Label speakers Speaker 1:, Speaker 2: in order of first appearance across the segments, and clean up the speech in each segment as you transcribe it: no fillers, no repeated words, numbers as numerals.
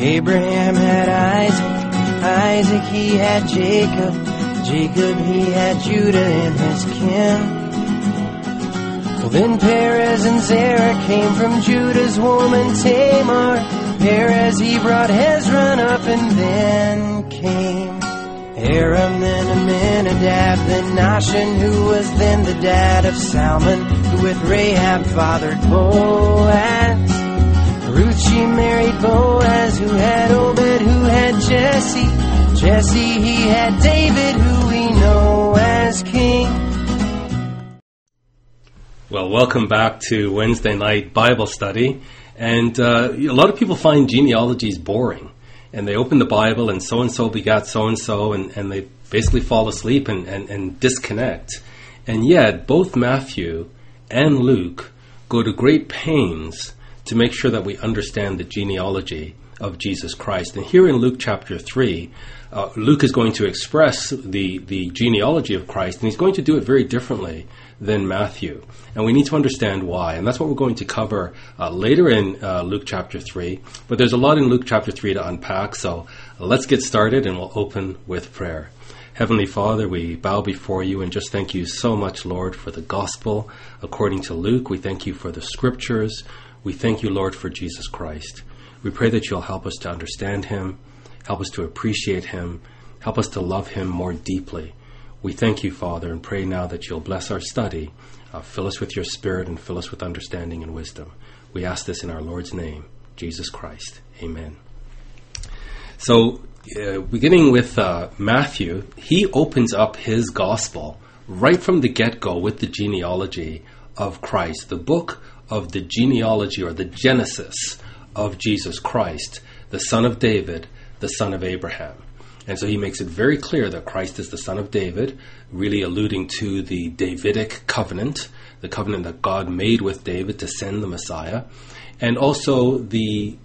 Speaker 1: Abraham had Isaac, Isaac he had Jacob, Jacob he had Judah and his kin. Well, then Perez and Zerah came from Judah's woman Tamar. Perez he brought Hezron up, and then came Aram, then Amminadab, then Nahshon, who was then the dad of Salmon, who with Rahab fathered Boaz. Ruth she married Boaz, who had Obed, who had Jesse. Jesse he had David, who we know as king.
Speaker 2: Well, welcome back to Wednesday night Bible study. And a lot of people find genealogies boring. And they open the Bible and so begat so-and-so, and they basically fall asleep and disconnect. And yet, both Matthew and Luke go to great pains to make sure that we understand the genealogy of Jesus Christ. And here in Luke chapter 3, Luke is going to express the genealogy of Christ, and he's going to do it very differently than Matthew. And we need to understand why. And that's what we're going to cover later in Luke chapter 3. But there's a lot in Luke chapter 3 to unpack, so let's get started, and we'll open with prayer. Heavenly Father, we bow before you and just thank you so much, Lord, for the gospel according to Luke. We thank you for the scriptures. We thank you, Lord, for Jesus Christ. We pray that you'll help us to understand him, help us to appreciate him, help us to love him more deeply. We thank you, Father, and pray now that you'll bless our study, fill us with your Spirit, and fill us with understanding and wisdom. We ask this in our Lord's name, Jesus Christ. Amen. So, beginning with Matthew, he opens up his gospel right from the get-go with the genealogy of Christ, the book of the genealogy or the Genesis of Jesus Christ, the son of David, the son of Abraham. And so he makes it very clear that Christ is the son of David, really alluding to the Davidic covenant, the covenant that God made with David to send the Messiah, and also the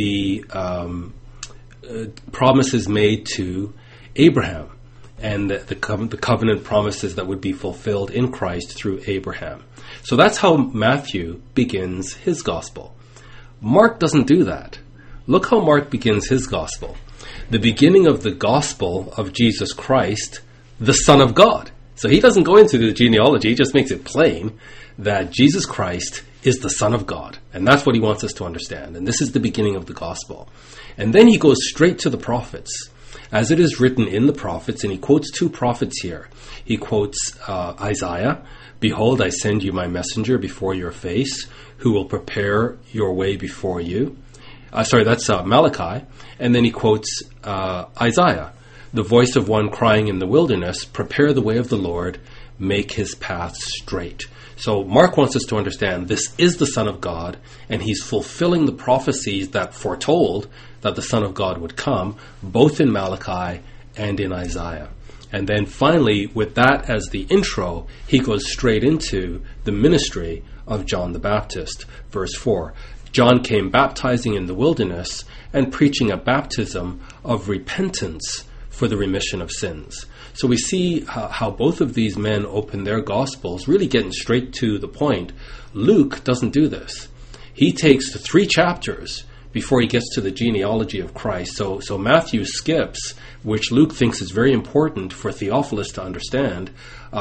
Speaker 2: promises made to Abraham, and the covenant promises that would be fulfilled in Christ through Abraham. So that's how Matthew begins his gospel. Mark doesn't do that. Look how Mark begins his gospel. The beginning of the gospel of Jesus Christ, the Son of God. So he doesn't go into the genealogy, he just makes it plain that Jesus Christ is the Son of God. And that's what he wants us to understand. And this is the beginning of the gospel. And then he goes straight to the prophets, as it is written in the prophets, and he quotes two prophets here. He quotes Isaiah, "Behold, I send you my messenger before your face, who will prepare your way before you." That's Malachi. And then he quotes Isaiah, "The voice of one crying in the wilderness, prepare the way of the Lord, make his path straight." So Mark wants us to understand this is the Son of God, and he's fulfilling the prophecies that foretold that the Son of God would come, both in Malachi and in Isaiah. And then finally, with that as the intro, he goes straight into the ministry of John the Baptist. Verse 4, John came baptizing in the wilderness and preaching a baptism of repentance for the remission of sins. So we see how both of these men open their gospels, really getting straight to the point. Luke doesn't do this. He takes 3 chapters before he gets to the genealogy of Christ. So Matthew skips, which Luke thinks is very important for Theophilus to understand,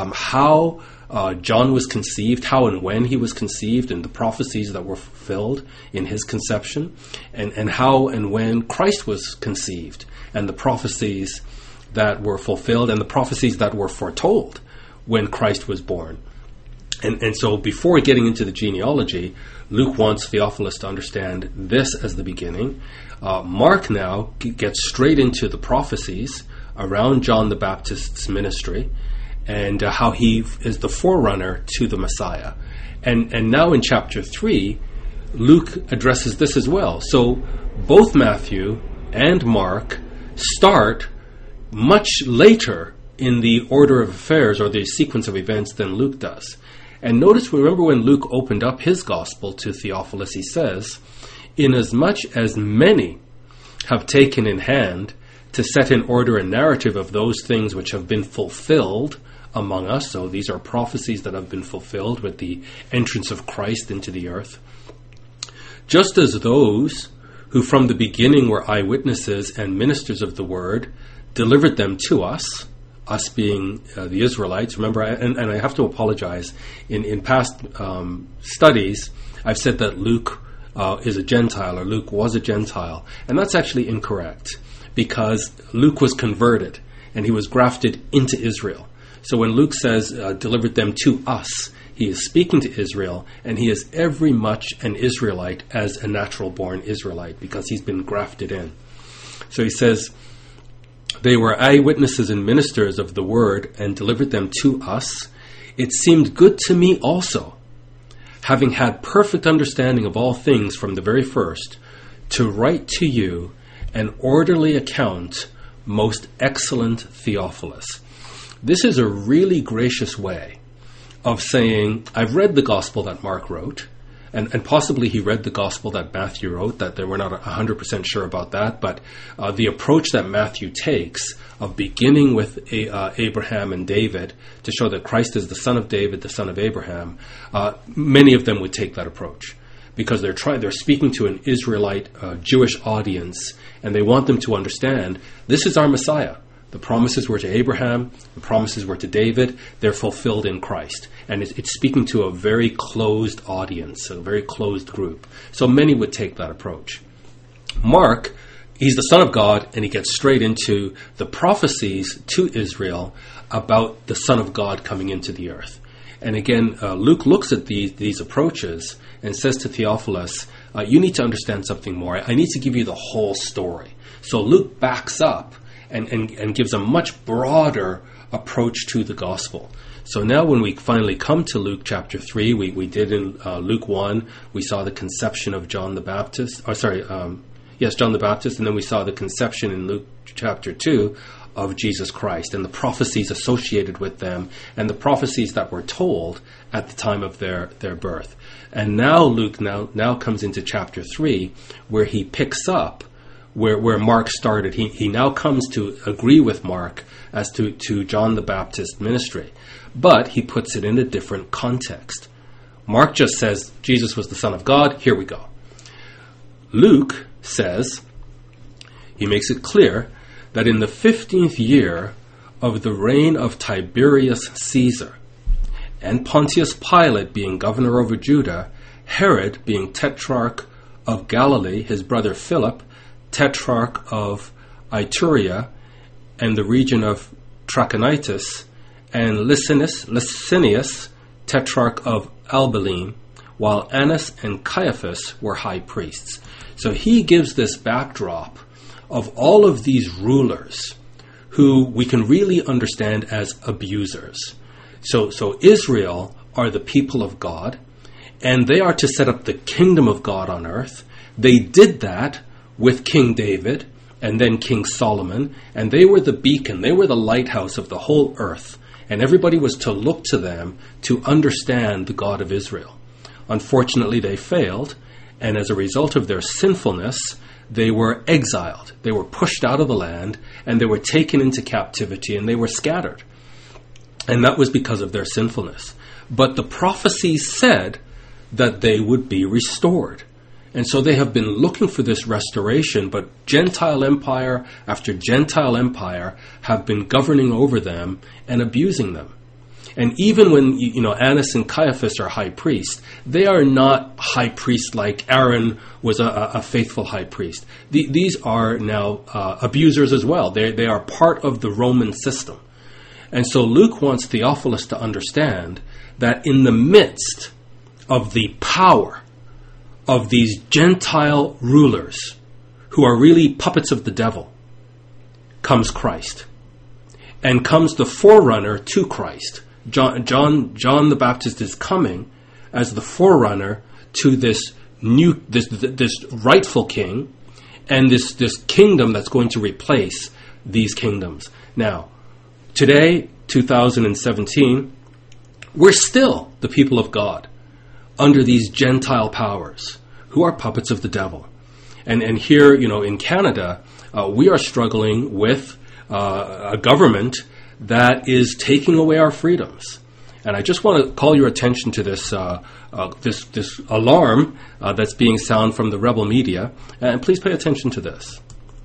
Speaker 2: how John was conceived, how and when he was conceived, and the prophecies that were fulfilled in his conception, and how and when Christ was conceived, and the prophecies that were fulfilled, and the prophecies that were foretold when Christ was born. And so before getting into the genealogy, Luke wants Theophilus to understand this as the beginning. Mark now gets straight into the prophecies around John the Baptist's ministry, and how he is the forerunner to the Messiah. And now in chapter 3, Luke addresses this as well. So both Matthew and Mark start much later in the order of affairs or the sequence of events than Luke does. And remember when Luke opened up his gospel to Theophilus, he says, "Inasmuch as many have taken in hand to set in order a narrative of those things which have been fulfilled among us," so these are prophecies that have been fulfilled with the entrance of Christ into the earth, "just as those who from the beginning were eyewitnesses and ministers of the word, delivered them to us being the Israelites. Remember, and I have to apologize, in past studies, I've said that Luke is a Gentile, or Luke was a Gentile, and that's actually incorrect, because Luke was converted, and he was grafted into Israel. So when Luke says, delivered them to us, he is speaking to Israel, and he is every much an Israelite as a natural-born Israelite, because he's been grafted in. So he says, they were eyewitnesses and ministers of the word, and delivered them to us. It seemed good to me also, having had perfect understanding of all things from the very first, to write to you an orderly account, most excellent Theophilus. This is a really gracious way of saying, I've read the gospel that Mark wrote, and possibly he read the gospel that Matthew wrote, that we're not 100% sure about that, but the approach that Matthew takes of beginning with Abraham and David to show that Christ is the son of David, the son of Abraham, many of them would take that approach, because they're speaking to an Israelite Jewish audience, and they want them to understand, this is our Messiah. The promises were to Abraham, the promises were to David, they're fulfilled in Christ. And it's speaking to a very closed audience, a very closed group. So many would take that approach. Mark, he's the Son of God, and he gets straight into the prophecies to Israel about the Son of God coming into the earth. And again, Luke looks at these approaches and says to Theophilus, you need to understand something more. I need to give you the whole story. So Luke backs up and gives a much broader approach to the gospel. So now when we finally come to Luke chapter 3, we did in Luke 1, we saw the conception of John the Baptist, John the Baptist, and then we saw the conception in Luke chapter 2 of Jesus Christ, and the prophecies associated with them, and the prophecies that were told at the time of their birth. And now Luke now comes into chapter 3, where he picks up where Mark started. He now comes to agree with Mark as to John the Baptist's ministry, but he puts it in a different context. Mark just says Jesus was the Son of God, here we go. Luke says, he makes it clear that in the 15th year of the reign of Tiberius Caesar, and Pontius Pilate being governor over Judah, Herod being tetrarch of Galilee, his brother Philip, tetrarch of Iturea and the region of Trachonitis, and Licinius, tetrarch of Abilene, while Annas and Caiaphas were high priests. So he gives this backdrop of all of these rulers who we can really understand as abusers. So Israel are the people of God, and they are to set up the kingdom of God on earth. They did that with King David and then King Solomon, and they were the beacon, they were the lighthouse of the whole earth, and everybody was to look to them to understand the God of Israel. Unfortunately, they failed, and as a result of their sinfulness, they were exiled. They were pushed out of the land, and they were taken into captivity, and they were scattered. And that was because of their sinfulness. But the prophecies said that they would be restored. And so they have been looking for this restoration, but Gentile empire after Gentile empire have been governing over them and abusing them. And even when, Annas and Caiaphas are high priests, they are not high priests like Aaron was a faithful high priest. These are now abusers as well. They are part of the Roman system. And so Luke wants Theophilus to understand that in the midst of the power of these Gentile rulers, who are really puppets of the devil, comes Christ. And comes the forerunner to Christ. John the Baptist is coming as the forerunner to this rightful king, and this kingdom that's going to replace these kingdoms. Now, today, 2017, we're still the people of God under these Gentile powers who are puppets of the devil. And here, in Canada, we are struggling with a government that is taking away our freedoms. And I just want to call your attention to this this alarm that's being sounded from the rebel media. And please pay attention to this.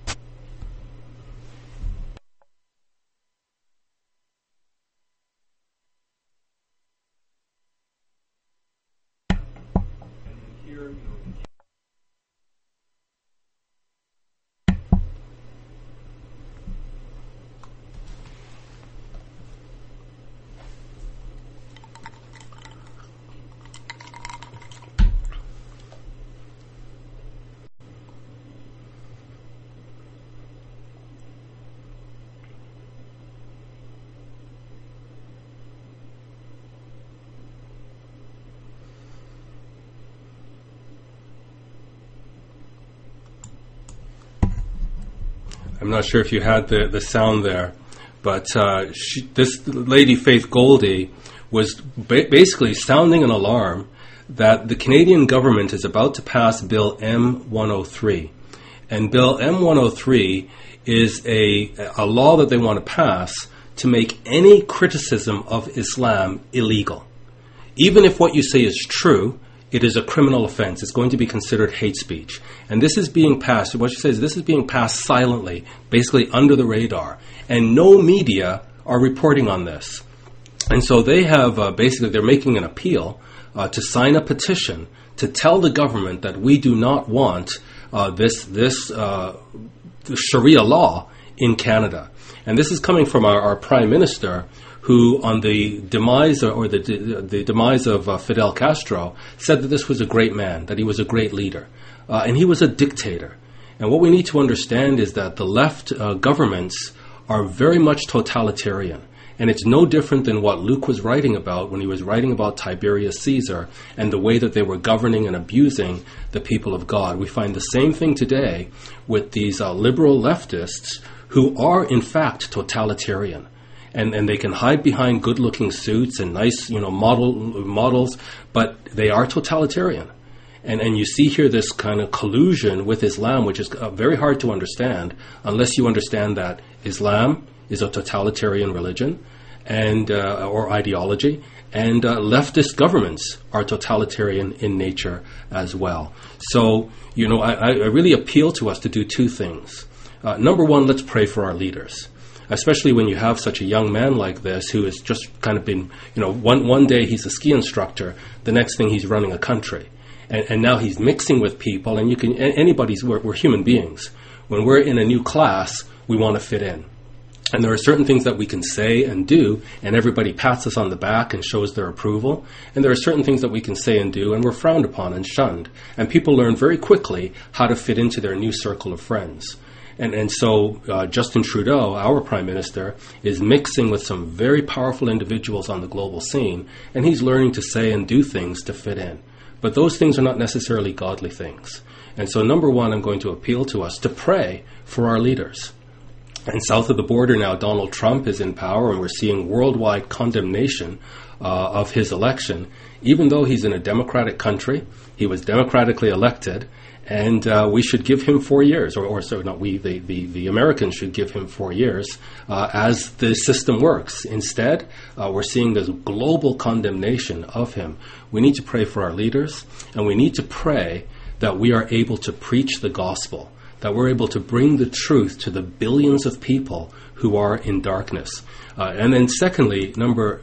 Speaker 2: I'm not sure if you had the sound there, but this lady, Faith Goldy, was basically sounding an alarm that the Canadian government is about to pass Bill M-103. And Bill M-103 is a law that they want to pass to make any criticism of Islam illegal. Even if what you say is true, it is a criminal offense. It's going to be considered hate speech. And this is being passed, what she says, this is being passed silently, basically under the radar. And no media are reporting on this. And so they have, basically, they're making an appeal to sign a petition to tell the government that we do not want this Sharia law in Canada. And this is coming from our Prime Minister, who, on the demise or the demise of Fidel Castro, said that this was a great man, that he was a great leader, and he was a dictator. And what we need to understand is that the left governments are very much totalitarian, and it's no different than what Luke was writing about when he was writing about Tiberius Caesar and the way that they were governing and abusing the people of God. We find the same thing today with these liberal leftists who are, in fact, totalitarian. And they can hide behind good-looking suits and nice, models, but they are totalitarian. And you see here this kind of collusion with Islam, which is very hard to understand unless you understand that Islam is a totalitarian religion and or ideology, and leftist governments are totalitarian in nature as well. So, I really appeal to us to do two things. Number one, let's pray for our leaders. Especially when you have such a young man like this who has just kind of been, one day he's a ski instructor, the next thing he's running a country. And now he's mixing with people, and we're human beings. When we're in a new class, we want to fit in. And there are certain things that we can say and do, and everybody pats us on the back and shows their approval. And there are certain things that we can say and do, and we're frowned upon and shunned. And people learn very quickly how to fit into their new circle of friends. And so Justin Trudeau, our Prime Minister, is mixing with some very powerful individuals on the global scene, and he's learning to say and do things to fit in. But those things are not necessarily godly things. And so number one, I'm going to appeal to us to pray for our leaders. And south of the border now, Donald Trump is in power, and we're seeing worldwide condemnation of his election. Even though he's in a democratic country, he was democratically elected, and we should give him 4 years, the Americans should give him 4 years as the system works. Instead, we're seeing this global condemnation of him. We need to pray for our leaders, and we need to pray that we are able to preach the gospel, that we're able to bring the truth to the billions of people who are in darkness. And then secondly, number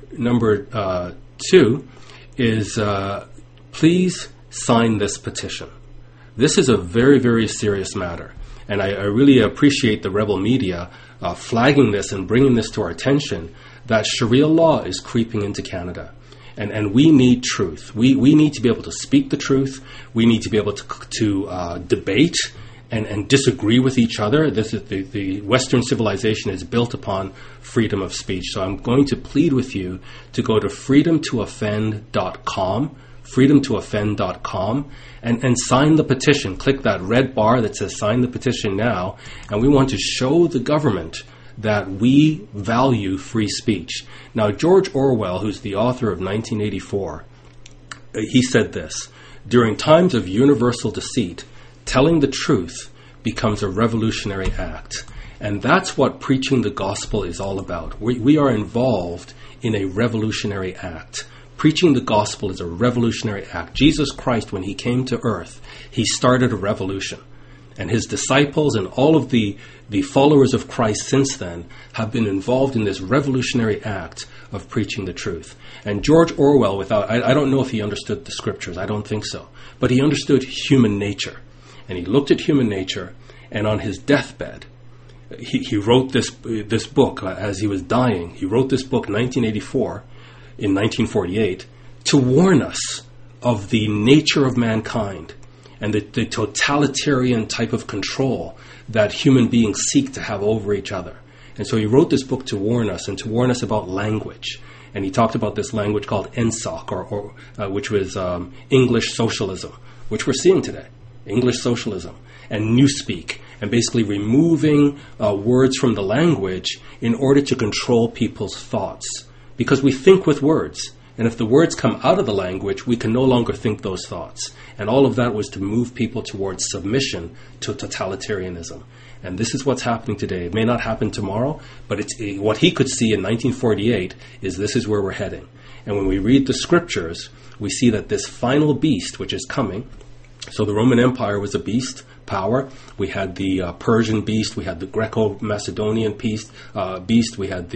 Speaker 2: two is please sign this petition. This is a very, very serious matter, and I really appreciate the rebel media flagging this and bringing this to our attention, that Sharia law is creeping into Canada, and we need truth. We need to be able to speak the truth. We need to be able to debate and disagree with each other. This is the Western civilization is built upon freedom of speech. So I'm going to plead with you to go to freedomtooffend.com, freedomtooffend.com, and sign the petition. Click that red bar that says sign the petition now, and we want to show the government that we value free speech. Now, George Orwell, who's the author of 1984, he said this: during times of universal deceit, telling the truth becomes a revolutionary act. And that's what preaching the gospel is all about. We are involved in a revolutionary act. Preaching the gospel is a revolutionary act. Jesus Christ, when he came to earth, he started a revolution. And his disciples and all of the followers of Christ since then have been involved in this revolutionary act of preaching the truth. And George Orwell, I don't know if he understood the scriptures, I don't think so, but he understood human nature. And he looked at human nature, and on his deathbed, he wrote this book as he was dying. He wrote this book in 1984, in 1948, to warn us of the nature of mankind and the totalitarian type of control that human beings seek to have over each other. And so he wrote this book to warn us, and to warn us about language. And he talked about this language called ENSOC, which was English socialism, which we're seeing today. English socialism and Newspeak, and basically removing words from the language in order to control people's thoughts. Because we think with words. And if the words come out of the language, we can no longer think those thoughts. And all of that was to move people towards submission to totalitarianism. And this is what's happening today. It may not happen tomorrow, but what he could see in 1948 is this is where we're heading. And when we read the scriptures, we see that this final beast, which is coming, so the Roman Empire was a beast power. We had the Persian beast. We had the Greco-Macedonian beast. We had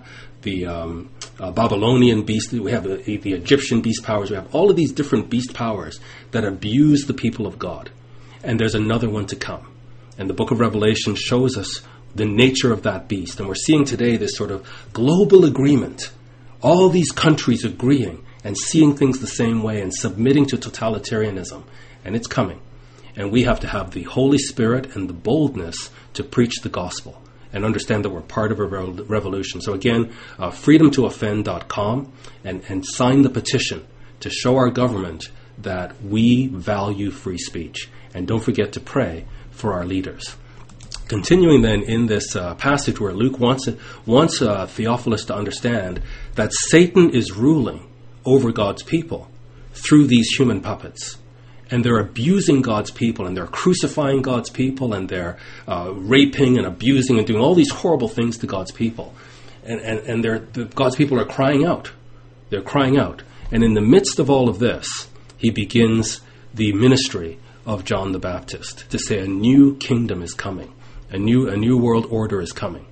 Speaker 2: the Babylonian beast. We have the Egyptian beast powers. We have all of these different beast powers that abuse the people of God. And there's another one to come. And the book of Revelation shows us the nature of that beast. And we're seeing today this sort of global agreement. All these countries agreeing and seeing things the same way and submitting to totalitarianism. And it's coming. And we have to have the Holy Spirit and the boldness to preach the gospel and understand that we're part of a revolution. So again, freedomtooffend.com and sign the petition to show our government that we value free speech. And don't forget to pray for our leaders. Continuing then in this passage where Luke wants Theophilus to understand that Satan is ruling over God's people through these human puppets. And they're abusing God's people, and they're crucifying God's people, and they're raping and abusing and doing all these horrible things to God's people. And God's people are crying out. They're crying out. And in the midst of all of this, he begins the ministry of John the Baptist to say a new kingdom is coming. A new world order is coming.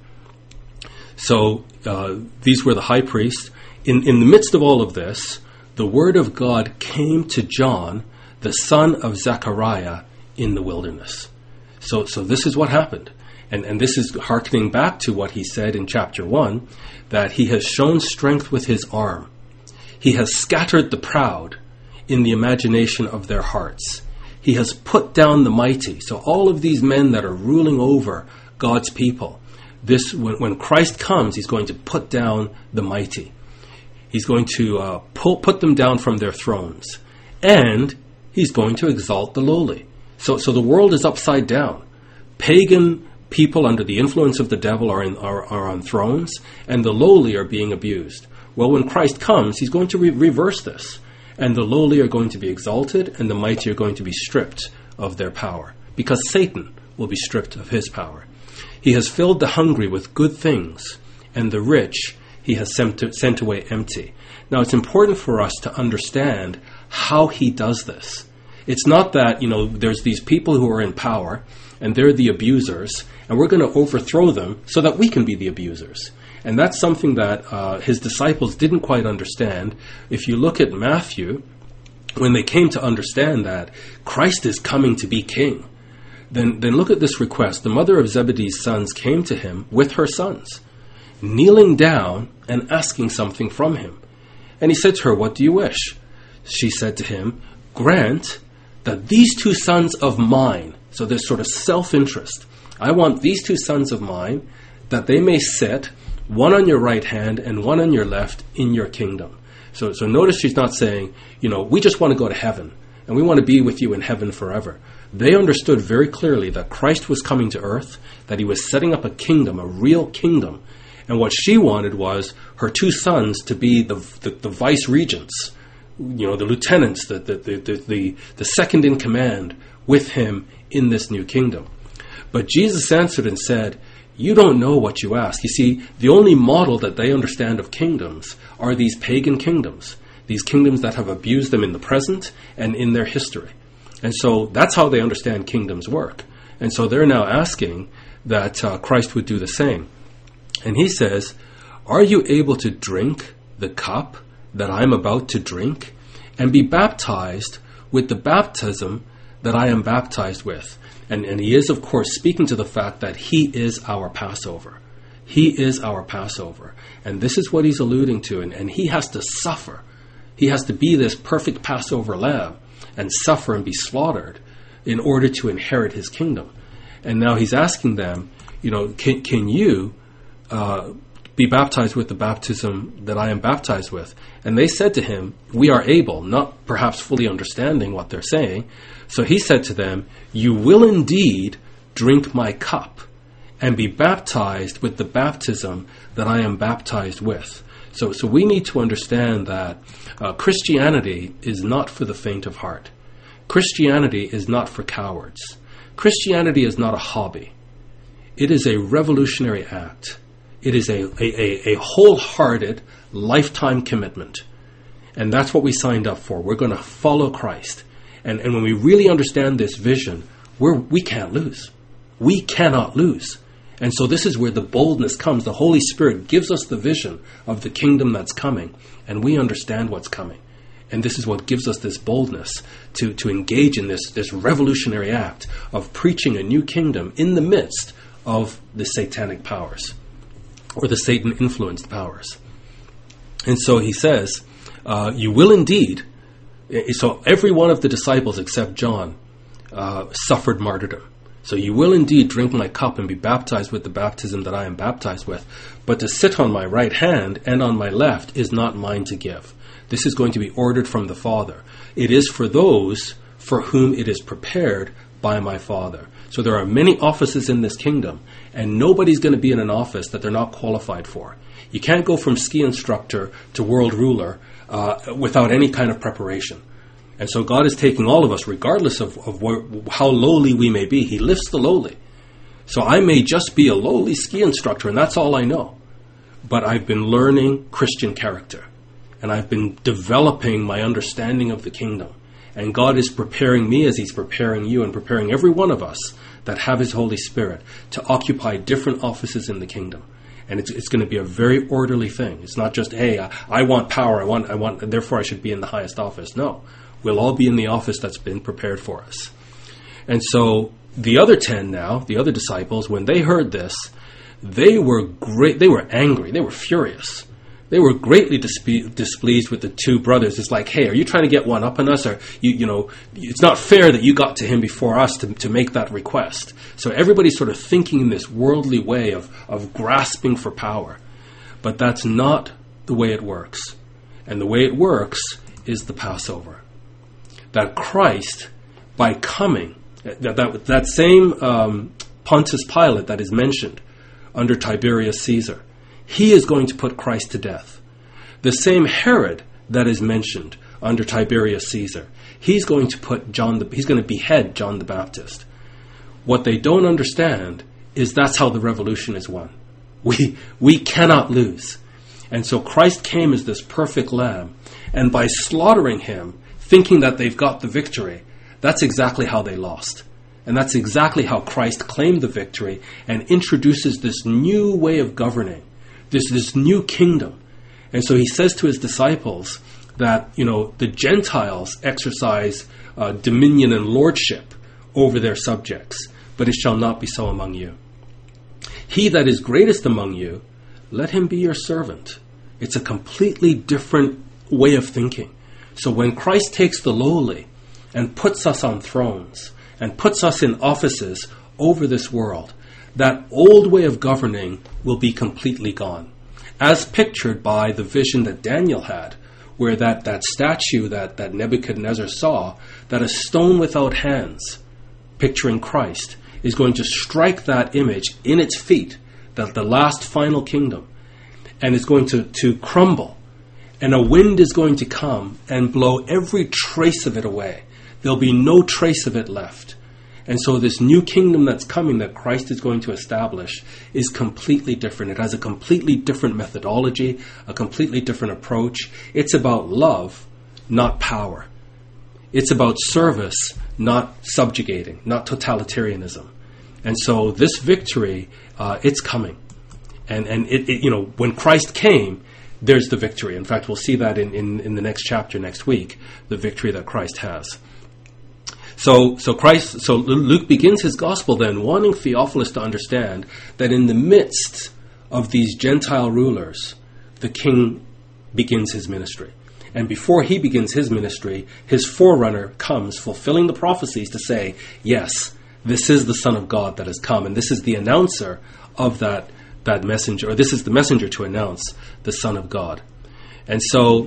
Speaker 2: So these were the high priests. In the midst of all of this, the word of God came to John, the son of Zechariah, in the wilderness. So this is what happened. And this is hearkening back to what he said in chapter 1, that he has shown strength with his arm. He has scattered the proud in the imagination of their hearts. He has put down the mighty. So all of these men that are ruling over God's people, when Christ comes, he's going to put down the mighty. He's going to put them down from their thrones. And he's going to exalt the lowly. So the world is upside down. Pagan people under the influence of the devil are on thrones, and the lowly are being abused. Well, when Christ comes, he's going to reverse this. And the lowly are going to be exalted, and the mighty are going to be stripped of their power, because Satan will be stripped of his power. He has filled the hungry with good things, and the rich he has sent away empty. Now, it's important for us to understand how he does this. It's not that, there's these people who are in power, and they're the abusers, and we're going to overthrow them so that we can be the abusers. And that's something that his disciples didn't quite understand. If you look at Matthew, when they came to understand that Christ is coming to be king, then look at this request. The mother of Zebedee's sons came to him with her sons, kneeling down and asking something from him. And he said to her, "What do you wish?" She said to him, "Grant that these two sons of mine," so there's sort of self-interest, "I want these two sons of mine, that they may sit, one on your right hand and one on your left, in your kingdom." So notice she's not saying, we just want to go to heaven and we want to be with you in heaven forever. They understood very clearly that Christ was coming to earth, that he was setting up a kingdom, a real kingdom. And what she wanted was her two sons to be the vice regents, the lieutenants, the second in command with him in this new kingdom. But Jesus answered and said, you don't know what you ask. You see, the only model that they understand of kingdoms are these pagan kingdoms, these kingdoms that have abused them in the present and in their history. And so that's how they understand kingdoms work. And so they're now asking that Christ would do the same. And he says, are you able to drink the cup that I'm about to drink and be baptized with the baptism that I am baptized with? And he is, of course, speaking to the fact that he is our Passover. He is our Passover. And this is what he's alluding to. And he has to suffer. He has to be this perfect Passover lamb and suffer and be slaughtered in order to inherit his kingdom. And now he's asking them, can you be baptized with the baptism that I am baptized with? And they said to him, we are able, not perhaps fully understanding what they're saying. So he said to them, you will indeed drink my cup and be baptized with the baptism that I am baptized with. So we need to understand that Christianity is not for the faint of heart. Christianity is not for cowards. Christianity is not a hobby. It is a revolutionary act. It is a wholehearted lifetime commitment. And that's what we signed up for. We're going to follow Christ. And when we really understand this vision, we can't lose. We cannot lose. And so this is where the boldness comes. The Holy Spirit gives us the vision of the kingdom that's coming, and we understand what's coming. And this is what gives us this boldness to engage in this revolutionary act of preaching a new kingdom in the midst of the satanic powers, or the Satan-influenced powers. And so he says, you will indeed. So every one of the disciples except John suffered martyrdom. So you will indeed drink my cup and be baptized with the baptism that I am baptized with. But to sit on my right hand and on my left is not mine to give. This is going to be ordered from the Father. It is for those for whom it is prepared by my Father. So there are many offices in this kingdom, and nobody's going to be in an office that they're not qualified for. You can't go from ski instructor to world ruler without any kind of preparation. And so God is taking all of us, regardless of how lowly we may be. He lifts the lowly. So I may just be a lowly ski instructor, and that's all I know. But I've been learning Christian character, and I've been developing my understanding of the kingdom. And God is preparing me as he's preparing you and preparing every one of us that have his Holy Spirit to occupy different offices in the kingdom. And it's going to be a very orderly thing. It's not just, hey, I want power, I want, therefore I should be in the highest office. No, we'll all be in the office that's been prepared for us. And so the other 10 now, the other disciples, when they heard this, they were angry, they were furious. They were greatly displeased with the two brothers. It's like, hey, are you trying to get one up on us? Or, it's not fair that you got to him before us to make that request. So everybody's sort of thinking in this worldly way of grasping for power. But that's not the way it works. And the way it works is the Passover. That Christ, by coming, that same Pontius Pilate that is mentioned under Tiberius Caesar, he is going to put Christ to death. The same Herod that is mentioned under Tiberius Caesar, he's going to he's going to behead John the Baptist. What they don't understand is that's how the revolution is won. We cannot lose. And so Christ came as this perfect lamb, and by slaughtering him, thinking that they've got the victory, that's exactly how they lost. And that's exactly how Christ claimed the victory and introduces this new way of governing, this new kingdom. And so he says to his disciples that, the Gentiles exercise dominion and lordship over their subjects, but it shall not be so among you. He that is greatest among you, let him be your servant. It's a completely different way of thinking. So when Christ takes the lowly and puts us on thrones and puts us in offices over this world, that old way of governing will be completely gone. As pictured by the vision that Daniel had, where that statue that Nebuchadnezzar saw, that a stone without hands, picturing Christ, is going to strike that image in its feet, that the last final kingdom, and it's going to crumble. And a wind is going to come and blow every trace of it away. There'll be no trace of it left. And so this new kingdom that's coming, that Christ is going to establish, is completely different. It has a completely different methodology, a completely different approach. It's about love, not power. It's about service, not subjugating, not totalitarianism. And so this victory, it's coming. And it when Christ came, there's the victory. In fact, we'll see that in the next chapter next week, the victory that Christ has. So Luke begins his gospel then wanting Theophilus to understand that in the midst of these Gentile rulers, the king begins his ministry. And before he begins his ministry, his forerunner comes, fulfilling the prophecies to say, yes, this is the Son of God that has come, and this is the announcer of that messenger, or this is the messenger to announce the Son of God. And so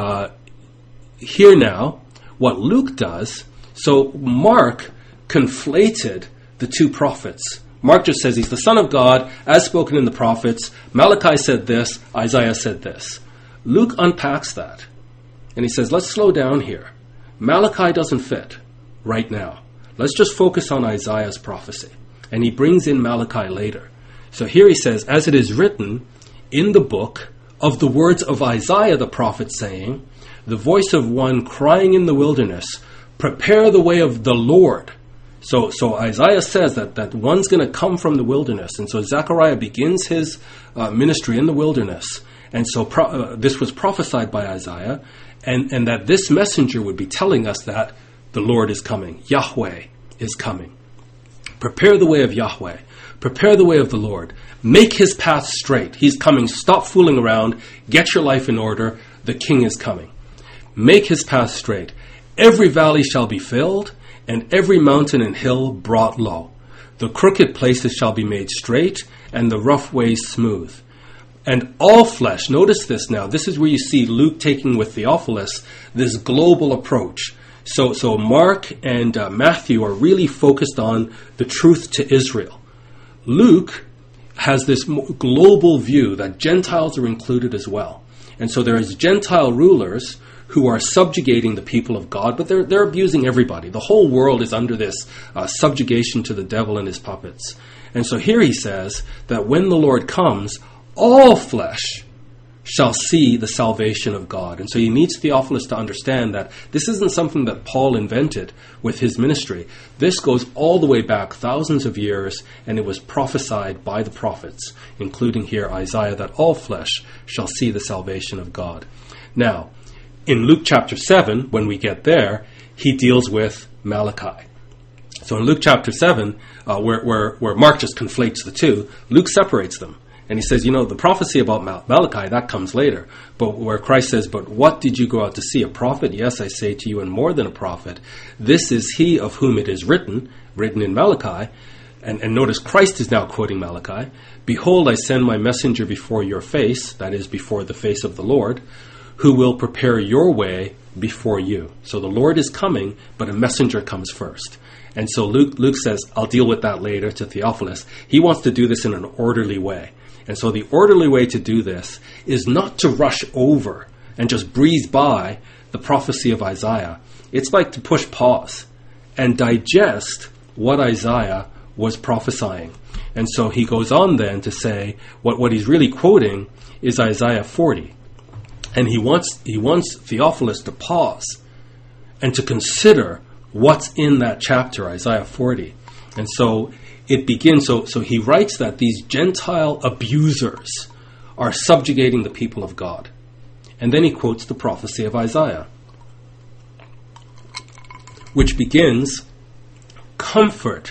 Speaker 2: here now, what Luke does, so Mark conflated the two prophets. Mark just says he's the Son of God, as spoken in the prophets. Malachi said this, Isaiah said this. Luke unpacks that, and he says, let's slow down here. Malachi doesn't fit right now. Let's just focus on Isaiah's prophecy. And he brings in Malachi later. So here he says, as it is written in the book of the words of Isaiah the prophet, saying, the voice of one crying in the wilderness, prepare the way of the Lord. So Isaiah says that one's going to come from the wilderness. And so Zechariah begins his ministry in the wilderness. And so this was prophesied by Isaiah, and that this messenger would be telling us that the Lord is coming. Yahweh is coming. Prepare the way of Yahweh. Prepare the way of the Lord. Make his path straight. He's coming. Stop fooling around. Get your life in order. The king is coming. Make his path straight. Every valley shall be filled, and every mountain and hill brought low. The crooked places shall be made straight, and the rough ways smooth. And all flesh, notice this now, this is where you see Luke taking with Theophilus this global approach. So Mark and Matthew are really focused on the truth to Israel. Luke has this global view that Gentiles are included as well. And so there is Gentile rulers who are subjugating the people of God, but they're abusing everybody. The whole world is under this subjugation to the devil and his puppets. And so here he says that when the Lord comes, all flesh shall see the salvation of God. And so he needs Theophilus to understand that this isn't something that Paul invented with his ministry. This goes all the way back thousands of years, and it was prophesied by the prophets, including here Isaiah, that all flesh shall see the salvation of God. Now, in Luke chapter 7, when we get there, he deals with Malachi. So in Luke chapter 7, where Mark just conflates the two, Luke separates them. And he says, the prophecy about Malachi, that comes later. But where Christ says, but what did you go out to see? A prophet? Yes, I say to you, and more than a prophet. This is he of whom it is written in Malachi. And notice Christ is now quoting Malachi. Behold, I send my messenger before your face, that is, before the face of the Lord, who will prepare your way before you. So the Lord is coming, but a messenger comes first. And so Luke says, I'll deal with that later to Theophilus. He wants to do this in an orderly way. And so the orderly way to do this is not to rush over and just breeze by the prophecy of Isaiah. It's like to push pause and digest what Isaiah was prophesying. And so he goes on then to say what he's really quoting is Isaiah 40. And he wants Theophilus to pause and to consider what's in that chapter, Isaiah 40. And so it begins, so he writes that these Gentile abusers are subjugating the people of God. And then he quotes the prophecy of Isaiah, which begins, comfort,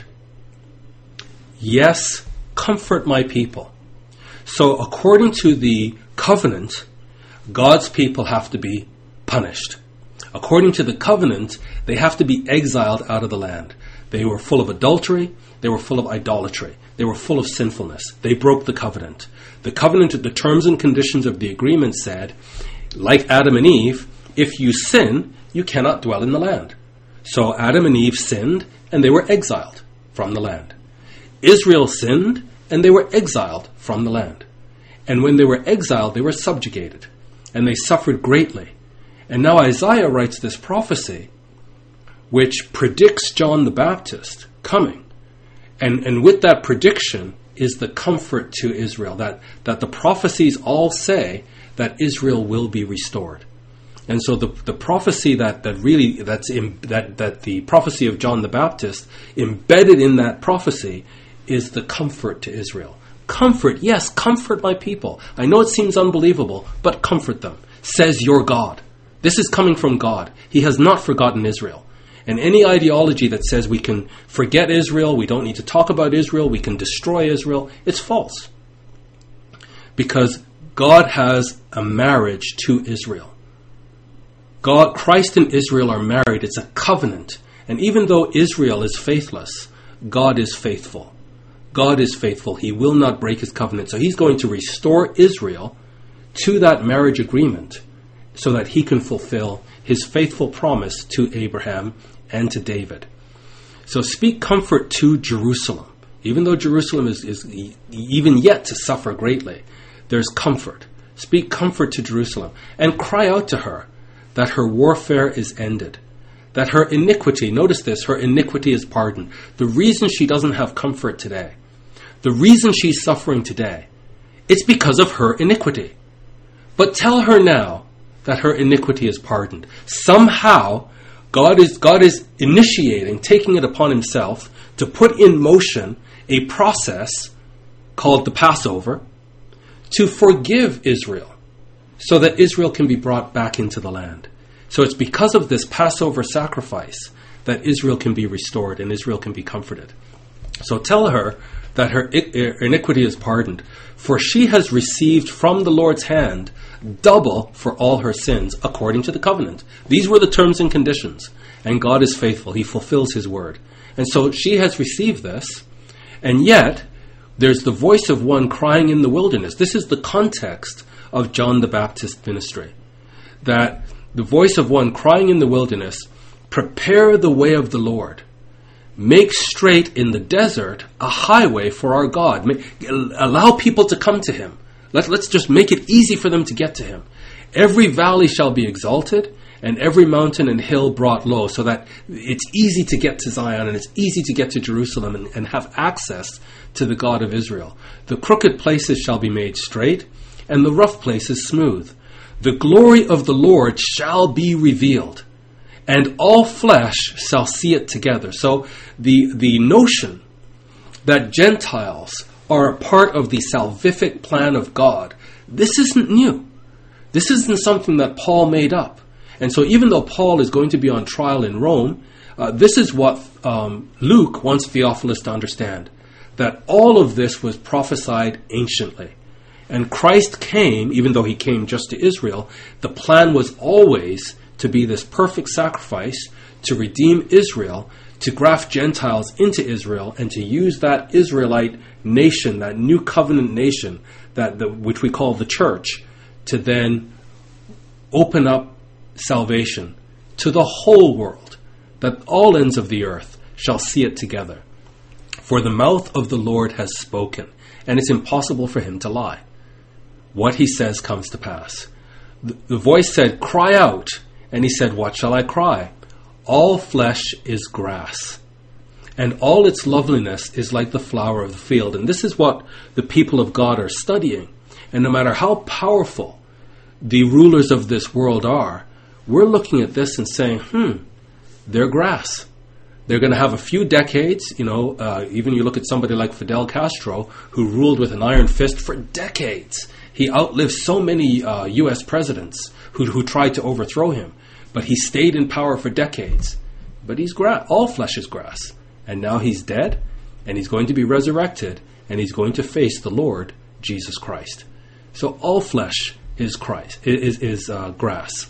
Speaker 2: yes, comfort my people. So according to the covenant, God's people have to be punished. According to the covenant, they have to be exiled out of the land. They were full of adultery. They were full of idolatry. They were full of sinfulness. They broke the covenant. The covenant, the terms and conditions of the agreement said, like Adam and Eve, if you sin, you cannot dwell in the land. So Adam and Eve sinned, and they were exiled from the land. Israel sinned, and they were exiled from the land. And when they were exiled, they were subjugated. And they suffered greatly. And now Isaiah writes this prophecy which predicts John the Baptist coming. And with that prediction is the comfort to Israel, that the prophecies all say that Israel will be restored. And so the prophecy that the prophecy of John the Baptist, embedded in that prophecy, is the comfort to Israel. Comfort, yes, comfort my people. I know it seems unbelievable, but comfort them, says your God. This is coming from God. He has not forgotten Israel. And any ideology that says we can forget Israel, we don't need to talk about Israel, we can destroy Israel, it's false. Because God has a marriage to Israel. Christ and Israel are married. It's a covenant. And even though Israel is faithless, God is faithful. God is faithful. He will not break his covenant. So he's going to restore Israel to that marriage agreement so that he can fulfill his faithful promise to Abraham and to David. So speak comfort to Jerusalem. Even though Jerusalem is even yet to suffer greatly, there's comfort. Speak comfort to Jerusalem and cry out to her that her warfare is ended, that her iniquity, notice this, her iniquity is pardoned. The reason she doesn't have comfort today, the reason she's suffering today, it's because of her iniquity. But tell her now that her iniquity is pardoned. Somehow, God is initiating, taking it upon himself to put in motion a process called the Passover to forgive Israel so that Israel can be brought back into the land. So it's because of this Passover sacrifice that Israel can be restored and Israel can be comforted. So tell her that her iniquity is pardoned, for she has received from the Lord's hand double for all her sins according to the covenant. These were the terms and conditions, and God is faithful. He fulfills his word. And so she has received this, and yet there's the voice of one crying in the wilderness. This is the context of John the Baptist ministry, that the voice of one crying in the wilderness, prepare the way of the Lord. Make straight in the desert a highway for our God. Allow people to come to him. Let's just make it easy for them to get to him. Every valley shall be exalted, and every mountain and hill brought low, so that it's easy to get to Zion and it's easy to get to Jerusalem and have access to the God of Israel. The crooked places shall be made straight, and the rough places smooth. The glory of the Lord shall be revealed, and all flesh shall see it together. So the notion that Gentiles are a part of the salvific plan of God, this isn't new. This isn't something that Paul made up. And so even though Paul is going to be on trial in Rome, this is what Luke wants Theophilus to understand, that all of this was prophesied anciently. And Christ came, even though he came just to Israel, the plan was always to be this perfect sacrifice to redeem Israel, to graft Gentiles into Israel, and to use that Israelite nation, that new covenant nation, which we call the church, to then open up salvation to the whole world, that all ends of the earth shall see it together. For the mouth of the Lord has spoken, and it's impossible for him to lie. What he says comes to pass. The voice said, cry out. And he said, what shall I cry? All flesh is grass, and all its loveliness is like the flower of the field. And this is what the people of God are studying. And no matter how powerful the rulers of this world are, we're looking at this and saying, they're grass. They're going to have a few decades, even you look at somebody like Fidel Castro, who ruled with an iron fist for decades. He outlived so many U.S. presidents who tried to overthrow him. But he stayed in power for decades. But he's grass. All flesh is grass. And now he's dead, and he's going to be resurrected, and he's going to face the Lord, Jesus Christ. So all flesh is grass.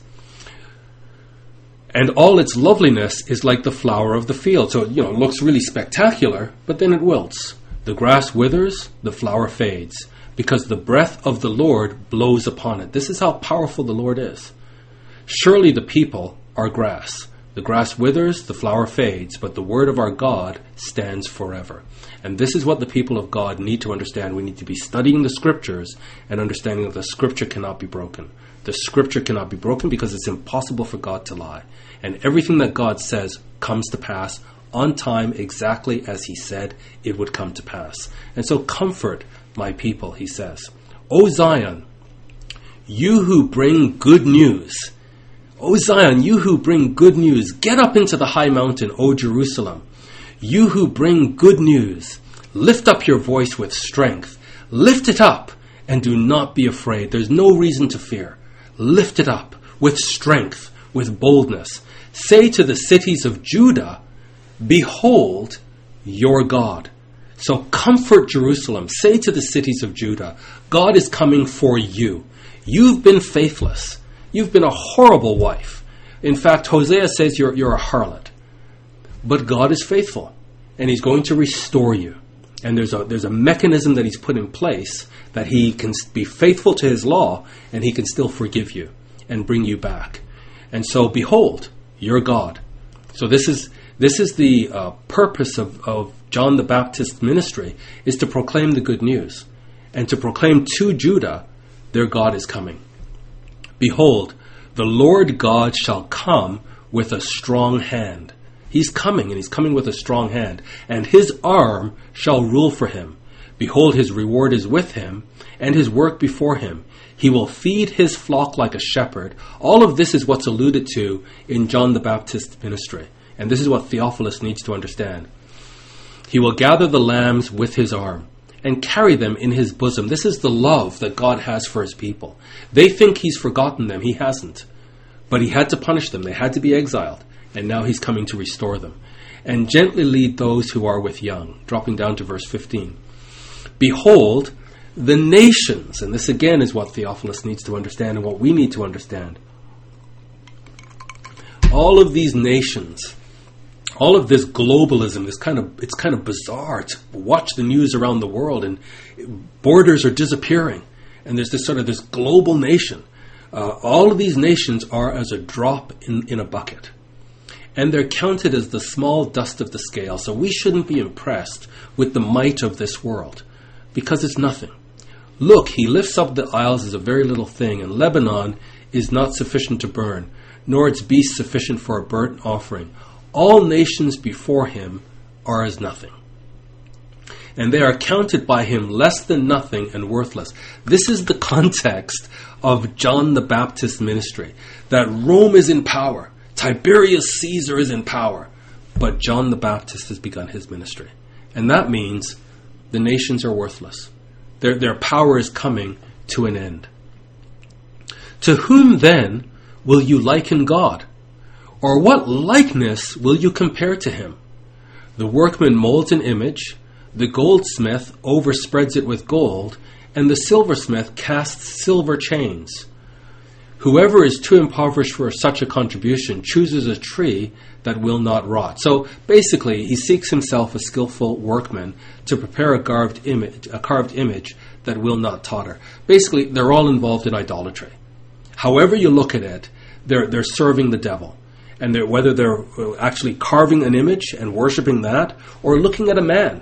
Speaker 2: And all its loveliness is like the flower of the field. So, it looks really spectacular, but then it wilts. The grass withers, the flower fades, because the breath of the Lord blows upon it. This is how powerful the Lord is. Surely the people are grass. The grass withers, the flower fades, but the word of our God stands forever. And this is what the people of God need to understand. We need to be studying the Scriptures and understanding that the Scripture cannot be broken. The Scripture cannot be broken because it's impossible for God to lie. And everything that God says comes to pass on time, exactly as He said it would come to pass. And so comfort my people, He says. O Zion, you who bring good news. O Zion, you who bring good news, get up into the high mountain, O Jerusalem. You who bring good news, lift up your voice with strength. Lift it up and do not be afraid. There's no reason to fear. Lift it up with strength, with boldness. Say to the cities of Judah, behold your God. So comfort Jerusalem. Say to the cities of Judah, God is coming for you. You've been faithless. You've been a horrible wife. In fact, Hosea says you're a harlot. But God is faithful, and He's going to restore you. And there's a mechanism that He's put in place that He can be faithful to His law, and He can still forgive you and bring you back. And so, behold, your God. So this is the purpose of John the Baptist's ministry, is to proclaim the good news and to proclaim to Judah, their God is coming. Behold, the Lord God shall come with a strong hand. He's coming, and He's coming with a strong hand, and His arm shall rule for Him. Behold, His reward is with Him, and His work before Him. He will feed His flock like a shepherd. All of this is what's alluded to in John the Baptist's ministry, and this is what Theophilus needs to understand. He will gather the lambs with His arm and carry them in His bosom. This is the love that God has for His people. They think He's forgotten them. He hasn't. But He had to punish them. They had to be exiled. And now He's coming to restore them. And gently lead those who are with young. Dropping down to verse 15. Behold, the nations, and this again is what Theophilus needs to understand and what we need to understand. All of these nations, all of this globalism, it's kind of bizarre to watch the news around the world, and borders are disappearing, and there's this global nation. All of these nations are as a drop in a bucket, and they're counted as the small dust of the scale. So we shouldn't be impressed with the might of this world, because it's nothing. Look, He lifts up the isles as a very little thing, and Lebanon is not sufficient to burn, nor its beasts sufficient for a burnt offering. All nations before Him are as nothing, and they are counted by Him less than nothing and worthless. This is the context of John the Baptist's ministry, that Rome is in power, Tiberius Caesar is in power, but John the Baptist has begun his ministry. And that means the nations are worthless. Their power is coming to an end. To whom then will you liken God? Or what likeness will you compare to Him? The workman molds an image, the goldsmith overspreads it with gold, and the silversmith casts silver chains. Whoever is too impoverished for such a contribution chooses a tree that will not rot. So basically, he seeks himself a skillful workman to prepare a carved image that will not totter. Basically, they're all involved in idolatry. However you look at it, they're serving the devil. And whether they're actually carving an image and worshiping that, or looking at a man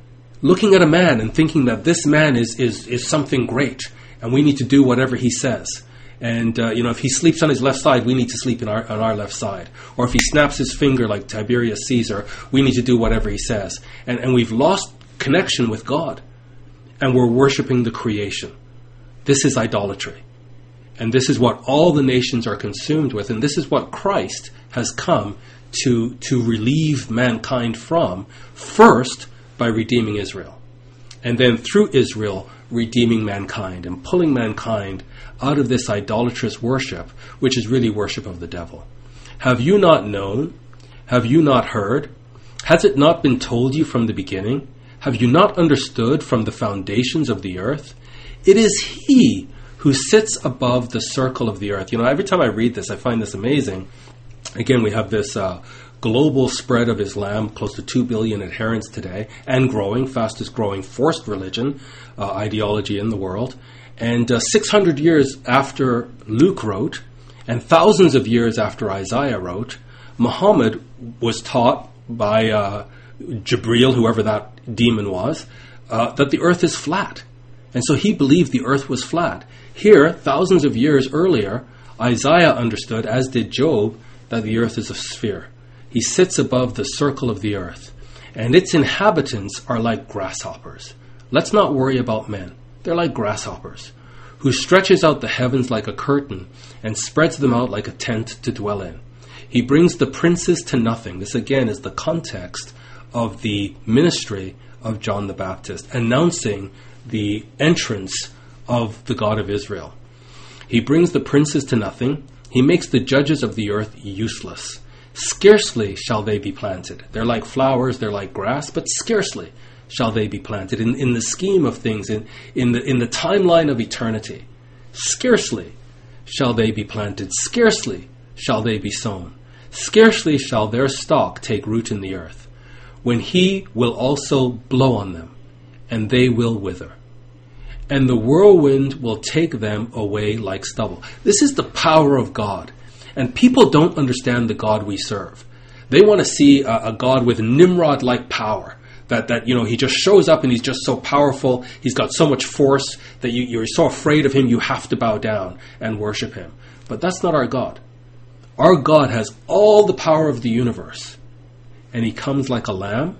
Speaker 2: and thinking that this man is something great, and we need to do whatever he says. And if he sleeps on his left side, we need to sleep on our left side. Or if he snaps his finger like Tiberius Caesar, we need to do whatever he says. And we've lost connection with God, and we're worshiping the creation. This is idolatry. And this is what all the nations are consumed with. And this is what Christ has come to relieve mankind from, first by redeeming Israel. And then through Israel, redeeming mankind and pulling mankind out of this idolatrous worship, which is really worship of the devil. Have you not known? Have you not heard? Has it not been told you from the beginning? Have you not understood from the foundations of the earth? It is He who sits above the circle of the earth. Every time I read this, I find this amazing. Again, we have this global spread of Islam, close to 2 billion adherents today, and growing, fastest growing forced religion ideology in the world. And 600 years after Luke wrote, and thousands of years after Isaiah wrote, Muhammad was taught by Jibreel, whoever that demon was, that the earth is flat. And so he believed the earth was flat. Here, thousands of years earlier, Isaiah understood, as did Job, that the earth is a sphere. He sits above the circle of the earth, and its inhabitants are like grasshoppers. Let's not worry about men. They're like grasshoppers, who stretches out the heavens like a curtain and spreads them out like a tent to dwell in. He brings the princes to nothing. This again is the context of the ministry of John the Baptist, announcing the entrance of the God of Israel. He brings the princes to nothing. He makes the judges of the earth useless. Scarcely shall they be planted. They're like flowers, they're like grass, but scarcely shall they be planted. In the scheme of things, in the timeline of eternity, scarcely shall they be planted. Scarcely shall they be sown. Scarcely shall their stalk take root in the earth. When he will also blow on them, and they will wither. And the whirlwind will take them away like stubble. This is the power of God. And people don't understand the God we serve. They want to see a God with Nimrod-like power. That he just shows up and he's just so powerful. He's got so much force that you're so afraid of him you have to bow down and worship him. But that's not our God. Our God has all the power of the universe. And he comes like a lamb.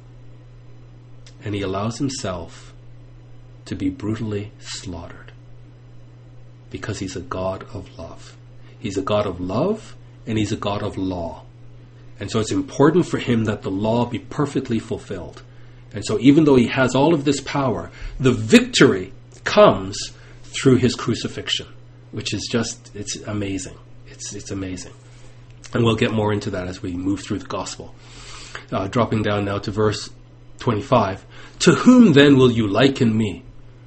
Speaker 2: And he allows himself to be brutally slaughtered. Because he's a God of love. He's a God of love, and he's a God of law. And so it's important for him that the law be perfectly fulfilled. And so even though he has all of this power, the victory comes through his crucifixion, which is just, it's amazing. It's amazing. And we'll get more into that as we move through the gospel. Dropping down now to verse 25. To whom then will you liken me?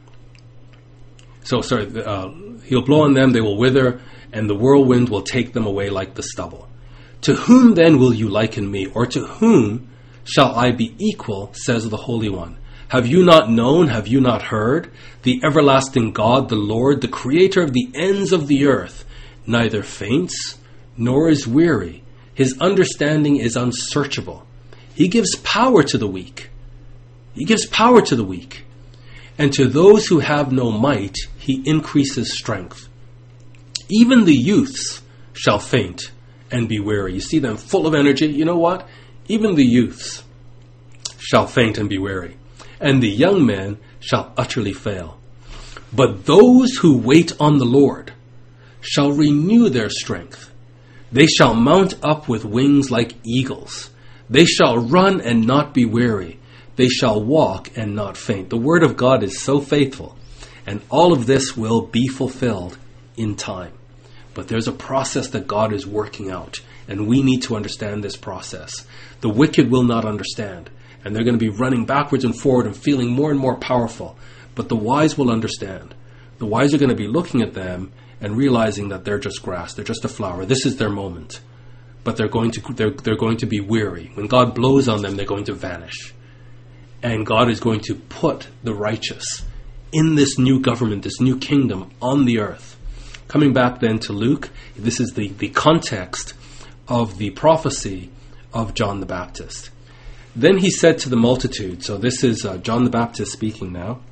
Speaker 2: So, he'll blow on them, they will wither, and the whirlwind will take them away like the stubble. To whom then will you liken me, or to whom shall I be equal, says the Holy One? Have you not known, have you not heard? The everlasting God, the Lord, the creator of the ends of the earth, neither faints nor is weary. His understanding is unsearchable. He gives power to the weak. He gives power to the weak. And to those who have no might, he increases strength. Even the youths shall faint and be weary. You see them full of energy. You know what? Even the youths shall faint and be weary. And the young men shall utterly fail. But those who wait on the Lord shall renew their strength. They shall mount up with wings like eagles. They shall run and not be weary. They shall walk and not faint. The word of God is so faithful. And all of this will be fulfilled in time. But there's a process that God is working out. And we need to understand this process. The wicked will not understand. And they're going to be running backwards and forward and feeling more and more powerful. But the wise will understand. The wise are going to be looking at them and realizing that they're just grass. They're just a flower. This is their moment. But they're going to be weary. When God blows on them, they're going to vanish. And God is going to put the righteous in this new government, this new kingdom on the earth. Coming back then to Luke, this is the context of the prophecy of John the Baptist. Then he said to the multitude, so this is John the Baptist speaking now.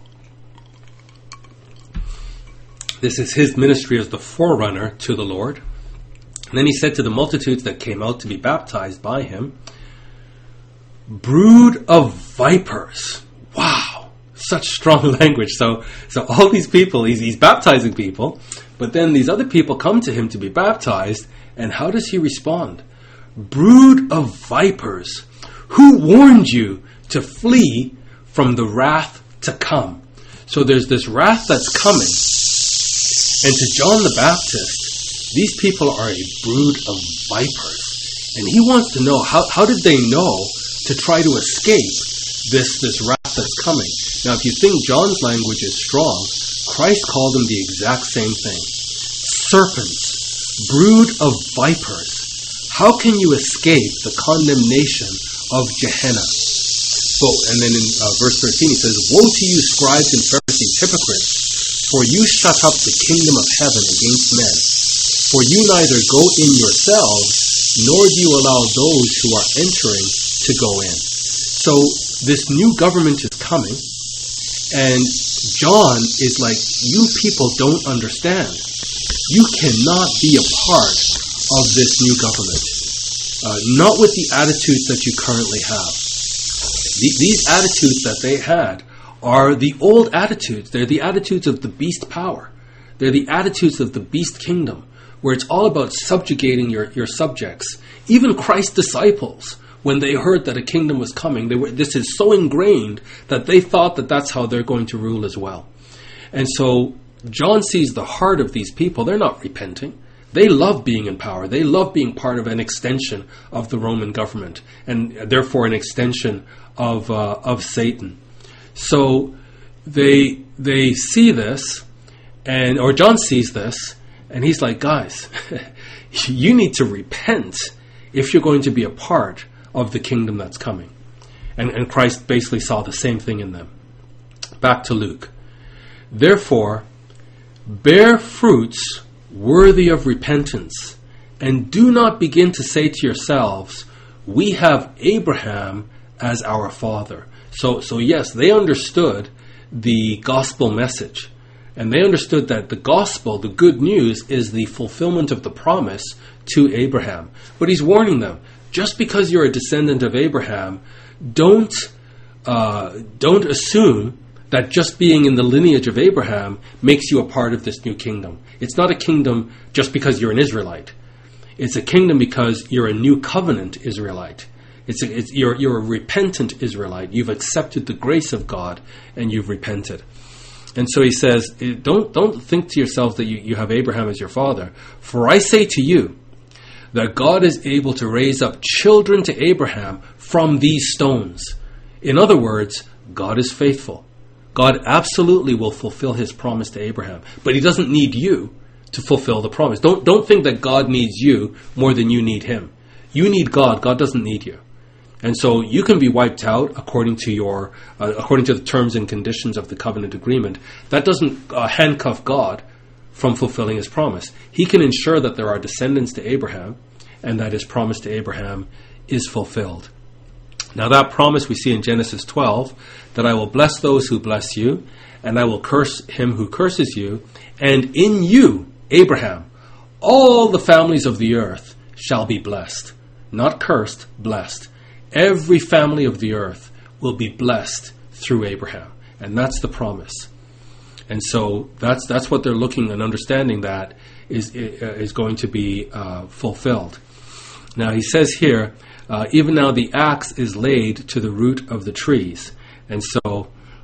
Speaker 2: This is his ministry as the forerunner to the Lord. And then he said to the multitudes that came out to be baptized by him, brood of vipers. Wow, such strong language. So all these people, he's baptizing people, but then these other people come to him to be baptized, and how does he respond? Brood of vipers, who warned you to flee from the wrath to come? So there's this wrath that's coming, and to John the Baptist, these people are a brood of vipers. And he wants to know, how did they know to try to escape this wrath that's coming? Now, if you think John's language is strong, Christ called them the exact same thing. Serpents, brood of vipers. How can you escape the condemnation of Gehenna? So, and then in verse 13 he says, woe to you, scribes and Pharisees, hypocrites, for you shut up the kingdom of heaven against men. For you neither go in yourselves, nor do you allow those who are entering to go in. So this new government is coming, and John is like, you people don't understand. You cannot be a part of this new government. Not with the attitudes that you currently have. These attitudes that they had are the old attitudes. They're the attitudes of the beast power. They're the attitudes of the beast kingdom, where it's all about subjugating your subjects. Even Christ's disciples, when they heard that a kingdom was coming, this is so ingrained that they thought that that's how they're going to rule as well. And so John sees the heart of these people. They're not repenting. They love being in power. They love being part of an extension of the Roman government, and therefore an extension of Satan. So they see this, or John sees this, and he's like, guys, you need to repent if you're going to be a part of the kingdom that's coming. And Christ basically saw the same thing in them. Back to Luke. Therefore, bear fruits worthy of repentance, and do not begin to say to yourselves, we have Abraham as our father. So yes, they understood the gospel message, and they understood that the gospel, the good news, is the fulfillment of the promise to Abraham. But he's warning them, just because you're a descendant of Abraham, don't assume that just being in the lineage of Abraham makes you a part of this new kingdom. It's not a kingdom just because you're an Israelite. It's a kingdom because you're a new covenant Israelite. You're a repentant Israelite. You've accepted the grace of God and you've repented. And so he says, don't think to yourselves that you have Abraham as your father. For I say to you that God is able to raise up children to Abraham from these stones. In other words, God is faithful. God absolutely will fulfill his promise to Abraham, but he doesn't need you to fulfill the promise. Don't think that God needs you more than you need him. You need God. God doesn't need you. And so you can be wiped out according to the terms and conditions of the covenant agreement. That doesn't handcuff God from fulfilling his promise. He can ensure that there are descendants to Abraham and that his promise to Abraham is fulfilled. Now that promise we see in Genesis 12, that I will bless those who bless you, and I will curse him who curses you, and in you, Abraham, all the families of the earth shall be blessed. Not cursed, blessed. Every family of the earth will be blessed through Abraham. And that's the promise. And so that's what they're looking and understanding that is going to be fulfilled. Now he says here, even now the axe is laid to the root of the trees. And so,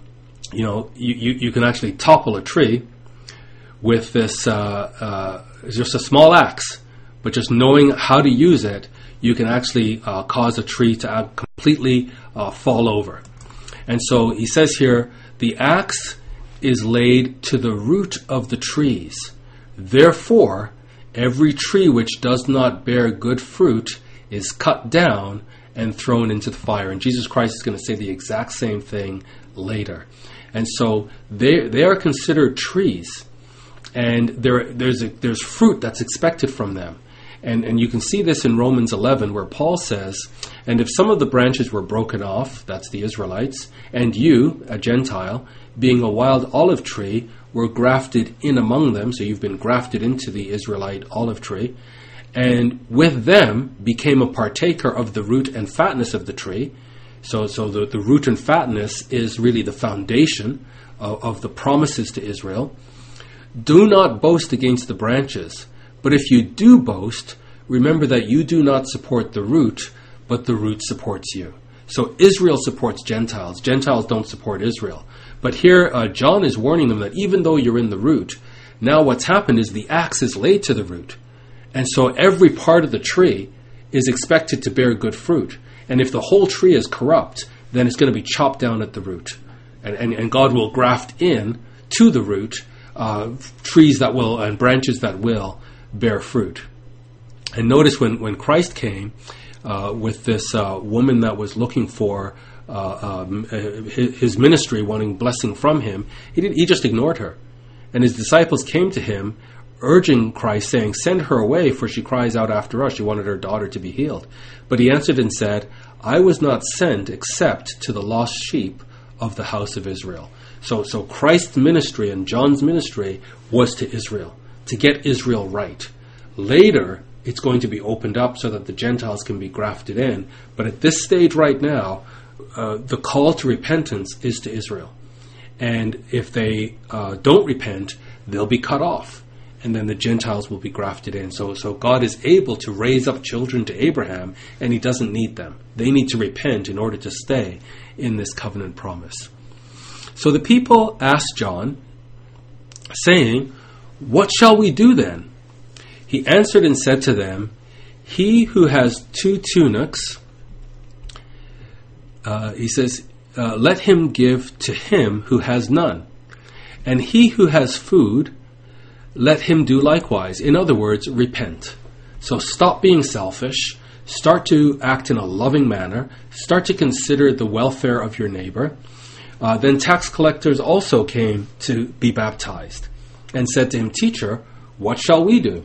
Speaker 2: you can actually topple a tree with this, just a small axe. But just knowing how to use it, you can actually cause a tree to completely fall over. And so he says here, the axe is laid to the root of the trees. Therefore, every tree which does not bear good fruit is cut down and thrown into the fire. And Jesus Christ is going to say the exact same thing later. And so they are considered trees, and there's fruit that's expected from them. And you can see this in Romans 11, where Paul says, and if some of the branches were broken off, that's the Israelites, and you, a Gentile, being a wild olive tree, were grafted in among them, so you've been grafted into the Israelite olive tree, and with them became a partaker of the root and fatness of the tree. So the root and fatness is really the foundation of the promises to Israel. Do not boast against the branches, but if you do boast, remember that you do not support the root, but the root supports you. So Israel supports Gentiles. Gentiles don't support Israel. But here John is warning them that even though you're in the root, now what's happened is the axe is laid to the root. And so every part of the tree is expected to bear good fruit. And if the whole tree is corrupt, then it's going to be chopped down at the root. And God will graft in to the root trees that will, and branches that will bear fruit. And notice when Christ came with this woman that was looking for his ministry, wanting blessing from him, he just ignored her. And his disciples came to him, urging Christ, saying, "Send her away, for she cries out after us." She wanted her daughter to be healed. But he answered and said, "I was not sent except to the lost sheep of the house of Israel." So Christ's ministry and John's ministry was to Israel, to get Israel right. Later, it's going to be opened up so that the Gentiles can be grafted in. But at this stage right now, the call to repentance is to Israel. And if they don't repent, they'll be cut off. And then the Gentiles will be grafted in. So God is able to raise up children to Abraham, and he doesn't need them. They need to repent in order to stay in this covenant promise. So the people asked John, saying, "What shall we do then?" He answered and said to them, "He who has 2 tunics," he says, "let him give to him who has none. And he who has food, let him do likewise." In other words, repent. So stop being selfish. Start to act in a loving manner. Start to consider the welfare of your neighbor. Then tax collectors also came to be baptized and said to him, "Teacher, what shall we do?"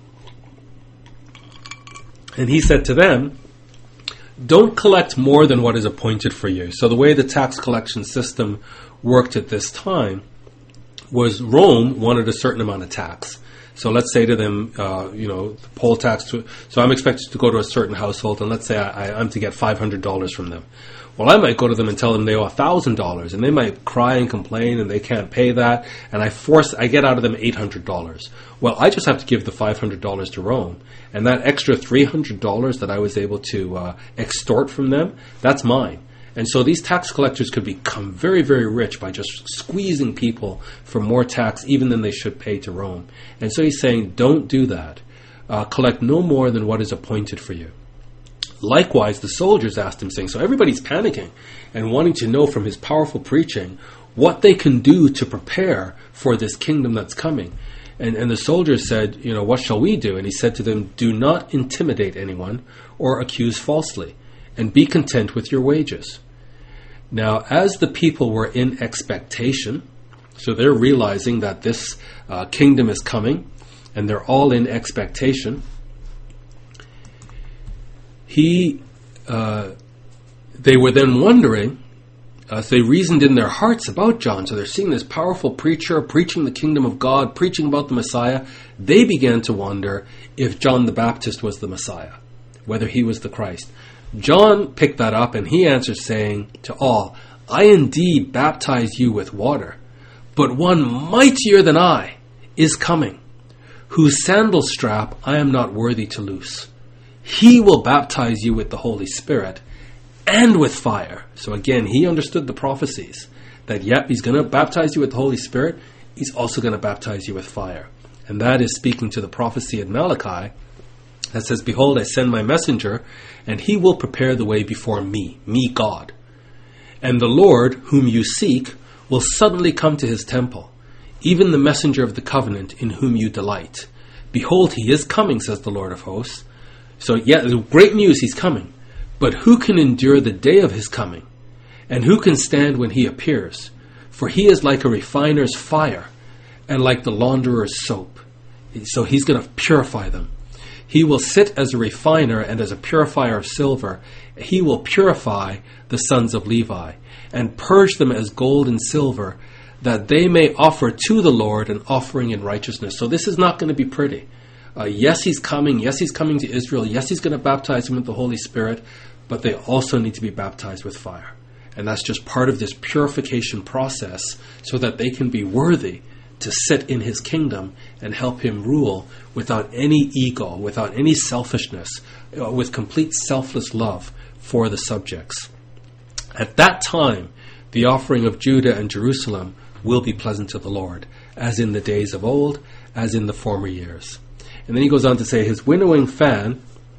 Speaker 2: And he said to them, "Don't collect more than what is appointed for you." So the way the tax collection system worked at this time was Rome wanted a certain amount of tax. So let's say to them, the poll tax. So I'm expected to go to a certain household, and let's say I'm to get $500 from them. Well, I might go to them and tell them they owe $1,000, and they might cry and complain, and they can't pay that, and I get out of them $800. Well, I just have to give the $500 to Rome, and that extra $300 that I was able to extort from them, that's mine. And so these tax collectors could become very, very rich by just squeezing people for more tax even than they should pay to Rome. And so he's saying, don't do that. Collect no more than what is appointed for you. Likewise, the soldiers asked him, saying, so everybody's panicking and wanting to know from his powerful preaching what they can do to prepare for this kingdom that's coming. And the soldiers said, what shall we do? And he said to them, do not intimidate anyone or accuse falsely, and be content with your wages. Now, as the people were in expectation, so they're realizing that this kingdom is coming, and they're all in expectation, they were then wondering, as they reasoned in their hearts about John, so they're seeing this powerful preacher preaching the kingdom of God, preaching about the Messiah, they began to wonder if John the Baptist was the Messiah, whether he was the Christ. John picked that up, and he answered, saying to all, I indeed baptize you with water, but one mightier than I is coming, whose sandal strap I am not worthy to loose. He will baptize you with the Holy Spirit and with fire. So again, he understood the prophecies, that he's going to baptize you with the Holy Spirit, he's also going to baptize you with fire. And that is speaking to the prophecy in Malachi, that says, behold, I send my messenger, and he will prepare the way before me, God. And the Lord, whom you seek, will suddenly come to his temple, even the messenger of the covenant in whom you delight. Behold, he is coming, says the Lord of hosts. So great news, he's coming. But who can endure the day of his coming? And who can stand when he appears? For he is like a refiner's fire, and like the launderer's soap. So he's going to purify them. He will sit as a refiner and as a purifier of silver. He will purify the sons of Levi and purge them as gold and silver, that they may offer to the Lord an offering in righteousness. So this is not going to be pretty. Yes, he's coming. Yes, he's coming to Israel. Yes, he's going to baptize them with the Holy Spirit, but they also need to be baptized with fire. And that's just part of this purification process so that they can be worthy to sit in his kingdom and help him rule without any ego, without any selfishness, with complete selfless love for the subjects. At that time, the offering of Judah and Jerusalem will be pleasant to the Lord, as in the days of old, as in the former years. And then he goes on to say, his winnowing fan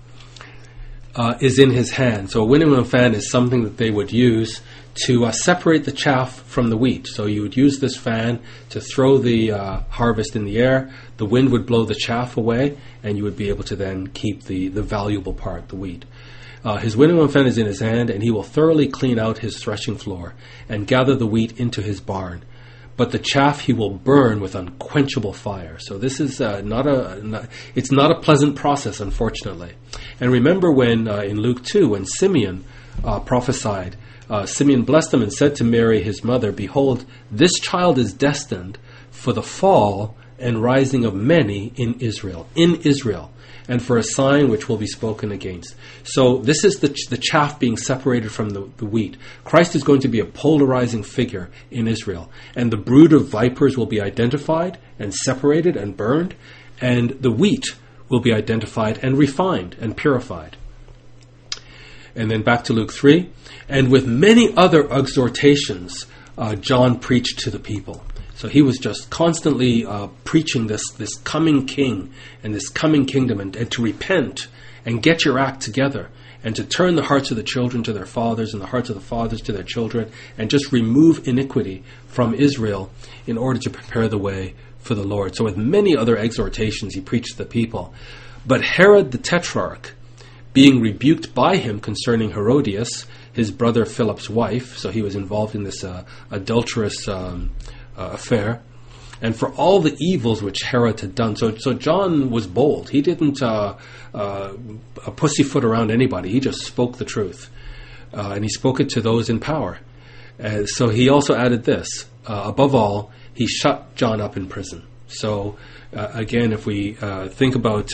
Speaker 2: is in his hand. So a winnowing fan is something that they would use to separate the chaff from the wheat. So you would use this fan to throw the harvest in the air. The wind would blow the chaff away, and you would be able to then keep the valuable part, the wheat. His winnowing fan is in his hand, and he will thoroughly clean out his threshing floor and gather the wheat into his barn. but the chaff he will burn with unquenchable fire. So this is it's not a pleasant process, unfortunately. And remember when in Luke 2, when Simeon prophesied, Simeon blessed him and said to Mary his mother, "Behold, this child is destined for the fall and rising of many in Israel, and for a sign which will be spoken against." So this is the chaff being separated from the wheat. Christ is going to be a polarizing figure in Israel, and the brood of vipers will be identified and separated and burned, and the wheat will be identified and refined and purified. And then back to Luke 3, and with many other exhortations, John preached to the people. So he was just constantly preaching this coming king and this coming kingdom, and to repent and get your act together, and to turn the hearts of the children to their fathers and the hearts of the fathers to their children, and just remove iniquity from Israel in order to prepare the way for the Lord. So with many other exhortations he preached to the people. But Herod the Tetrarch, being rebuked by him concerning Herodias, his brother Philip's wife, so he was involved in this adulterous affair, and for all the evils which Herod had done. So John was bold. He didn't pussyfoot around anybody. He just spoke the truth, and he spoke it to those in power. So he also added this: above all, he shut John up in prison. So again, if we think about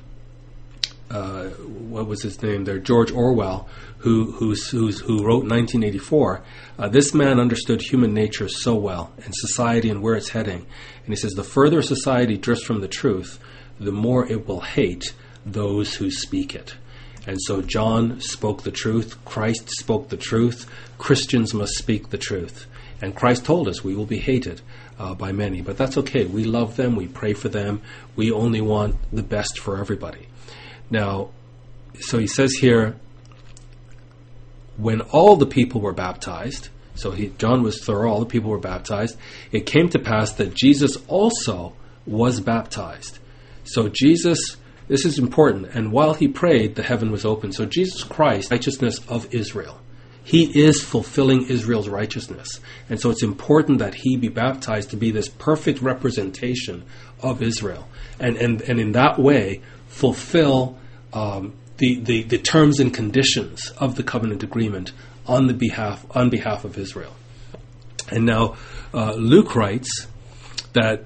Speaker 2: what was his name there, George Orwell, who wrote 1984. This man understood human nature so well, and society and where it's heading. And he says, the further society drifts from the truth, the more it will hate those who speak it. And so John spoke the truth. Christ spoke the truth. Christians must speak the truth. And Christ told us we will be hated by many. But that's okay. We love them. We pray for them. We only want the best for everybody. Now, so he says here, when all the people were baptized, so John was thorough, all the people were baptized, it came to pass that Jesus also was baptized. So Jesus, this is important, and while he prayed, the heaven was open. So Jesus Christ, righteousness of Israel. He is fulfilling Israel's righteousness. And so it's important that he be baptized to be this perfect representation of Israel. And in that way, fulfill the terms and conditions of the covenant agreement on behalf of Israel. And now Luke writes that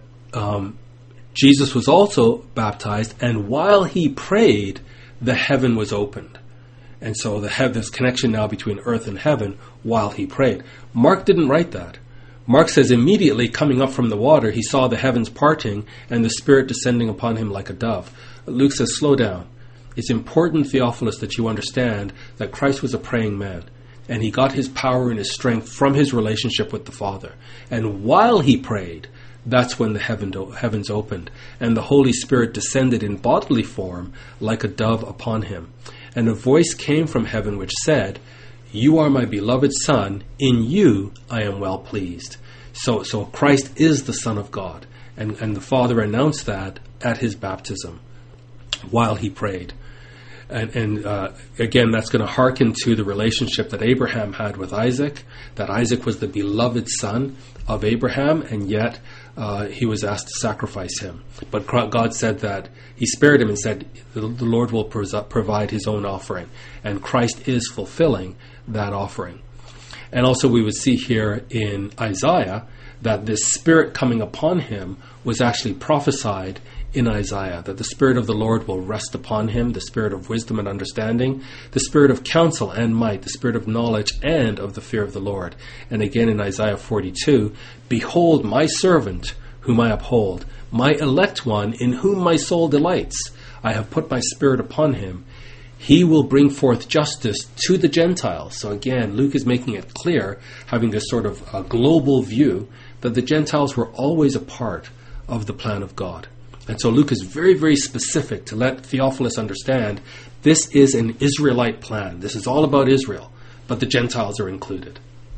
Speaker 2: Jesus was also baptized, and while he prayed, the heaven was opened. And so there's connection now between earth and heaven while he prayed. Mark didn't write that. Mark says, immediately coming up from the water, he saw the heavens parting and the Spirit descending upon him like a dove. Luke says, slow down. It's important, Theophilus, that you understand that Christ was a praying man, and he got his power and his strength from his relationship with the Father. And while he prayed, that's when the heavens opened, and the Holy Spirit descended in bodily form like a dove upon him. And a voice came from heaven which said, "You are my beloved Son, in you I am well pleased." So Christ is the Son of God, and the Father announced that at his baptism while he prayed. And again, that's going to hearken to the relationship that Abraham had with Isaac, that Isaac was the beloved son of Abraham, and yet he was asked to sacrifice him. But God said that he spared him and said, the Lord will provide his own offering. And Christ is fulfilling that offering. And also we would see here in Isaiah that this Spirit coming upon him was actually prophesied in Isaiah, that the Spirit of the Lord will rest upon him, the Spirit of wisdom and understanding, the Spirit of counsel and might, the Spirit of knowledge and of the fear of the Lord. And again in Isaiah 42, "Behold my servant, whom I uphold, my elect one, in whom my soul delights. I have put my Spirit upon him. He will bring forth justice to the Gentiles." So again, Luke is making it clear, having this sort of global view, that the Gentiles were always a part of the plan of God. And so Luke is very, very specific to let Theophilus understand this is an Israelite plan. This is all about Israel, but the Gentiles are included.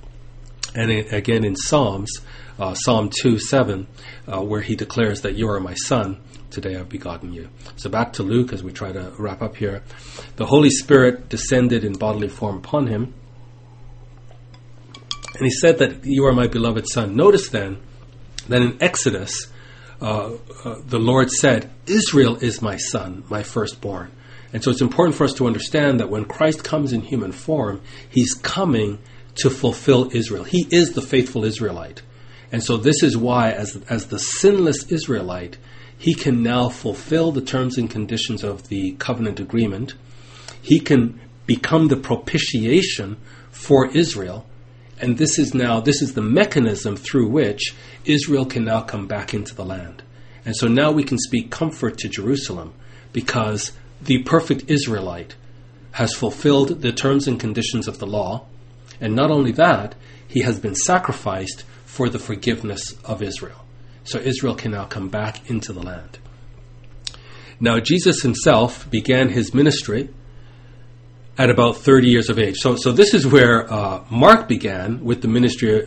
Speaker 2: And again in Psalms, Psalm 2:7, where he declares that you are my son, today I've begotten you. So back to Luke as we try to wrap up here. The Holy Spirit descended in bodily form upon him, and he said that you are my beloved son. Notice then Then in Exodus, the Lord said, Israel is my son, my firstborn. And so it's important for us to understand that when Christ comes in human form, he's coming to fulfill Israel. He is the faithful Israelite. And so this is why, as the sinless Israelite, he can now fulfill the terms and conditions of the covenant agreement. He can become the propitiation for Israel. And this is the mechanism through which Israel can now come back into the land. And so now we can speak comfort to Jerusalem, because the perfect Israelite has fulfilled the terms and conditions of the law. And not only that, he has been sacrificed for the forgiveness of Israel. So Israel can now come back into the land. Now, Jesus himself began his ministry at about 30 years of age. So this is where Mark began with the ministry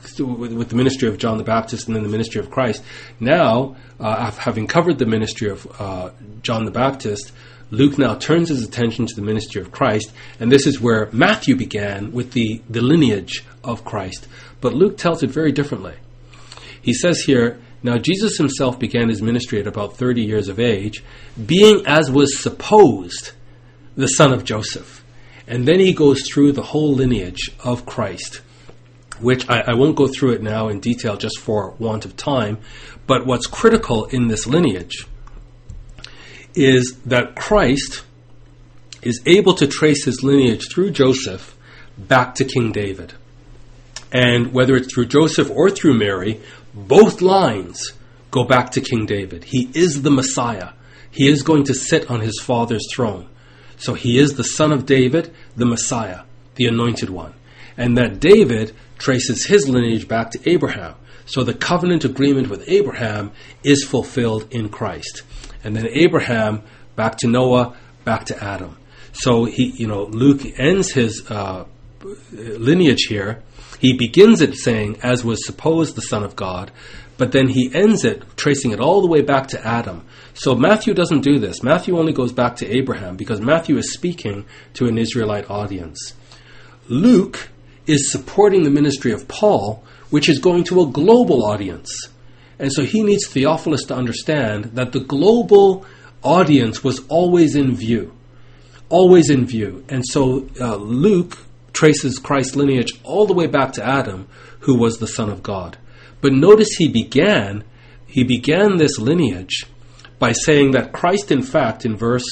Speaker 2: of John the Baptist and then the ministry of Christ. Now, having covered the ministry of John the Baptist, Luke now turns his attention to the ministry of Christ, and this is where Matthew began with the lineage of Christ. But Luke tells it very differently. He says here, now Jesus himself began his ministry at about 30 years of age, being as was supposed the son of Joseph. And then he goes through the whole lineage of Christ, which I won't go through it now in detail just for want of time, but what's critical in this lineage is that Christ is able to trace his lineage through Joseph back to King David. And whether it's through Joseph or through Mary, both lines go back to King David. He is the Messiah. He is going to sit on his father's throne. So he is the son of David, the Messiah, the anointed one. And that David traces his lineage back to Abraham. So the covenant agreement with Abraham is fulfilled in Christ. And then Abraham, back to Noah, back to Adam. So Luke ends his lineage here. He begins it saying, as was supposed the Son of God, but then he ends it tracing it all the way back to Adam. So Matthew doesn't do this. Matthew only goes back to Abraham because Matthew is speaking to an Israelite audience. Luke is supporting the ministry of Paul, which is going to a global audience. And so he needs Theophilus to understand that the global audience was always in view. Always in view. And so Luke traces Christ's lineage all the way back to Adam, who was the Son of God. But notice he began this lineage by saying that Christ, in fact, in verse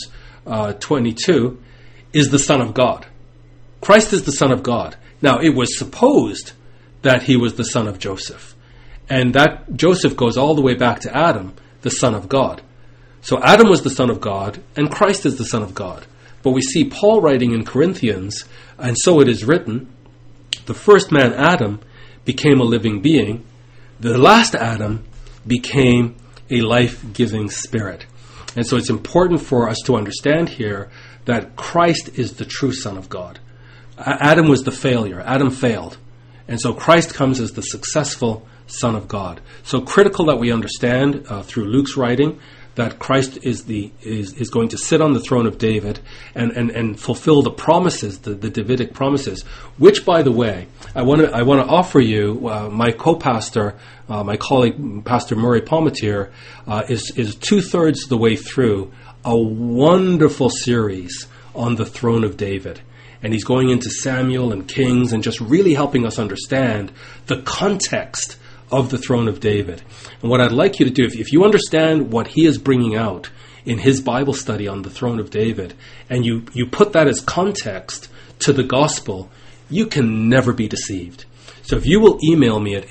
Speaker 2: 22, is the Son of God. Christ is the Son of God. Now, it was supposed that he was the son of Joseph. And that Joseph goes all the way back to Adam, the son of God. So Adam was the son of God, and Christ is the Son of God. But we see Paul writing in Corinthians, and so it is written, the first man, Adam, became a living being. The last Adam became a life-giving spirit. And so it's important for us to understand here that Christ is the true Son of God. Adam was the failure. Adam failed. And so Christ comes as the successful Son of God. So critical that we understand through Luke's writing that Christ is going to sit on the throne of David and fulfill the promises, the Davidic promises. Which, by the way, I want to offer you. My co-pastor, my colleague, Pastor Murray Palmatier, is 2/3 the way through a wonderful series on the throne of David. And he's going into Samuel and Kings and just really helping us understand the context of the throne of David. And what I'd like you to do, if you understand what he is bringing out in his Bible study on the throne of David, and you put that as context to the gospel, you can never be deceived. So if you will email me at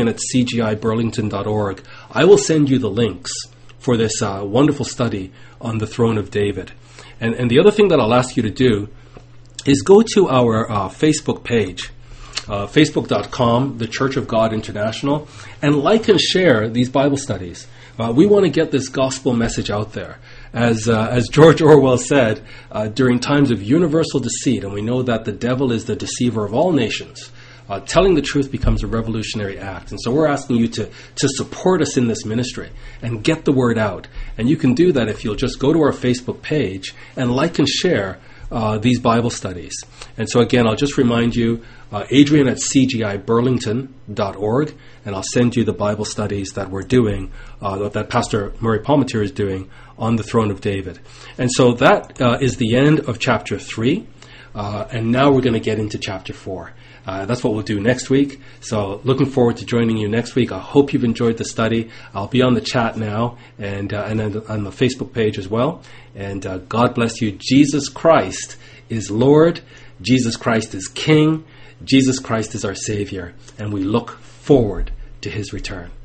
Speaker 2: adrian@cgiburlington.org, I will send you the links for this wonderful study on the throne of David. And the other thing that I'll ask you to do is go to our Facebook page, facebook.com, The Church of God International, and like and share these Bible studies. We want to get this gospel message out there. As George Orwell said, during times of universal deceit, and we know that the devil is the deceiver of all nations, telling the truth becomes a revolutionary act. And so we're asking you to support us in this ministry and get the word out. And you can do that if you'll just go to our Facebook page and like and share these Bible studies. And so again, I'll just remind you, Adrian at cgiburlington.org, and I'll send you the Bible studies that we're doing, that Pastor Murray Palmatier is doing on the throne of David. And so that is the end of chapter 3. And now we're going to get into chapter 4. That's what we'll do next week. So looking forward to joining you next week. I hope you've enjoyed the study. I'll be on the chat now and then on the Facebook page as well. And God bless you. Jesus Christ is Lord. Jesus Christ is King. Jesus Christ is our Savior. And we look forward to his return.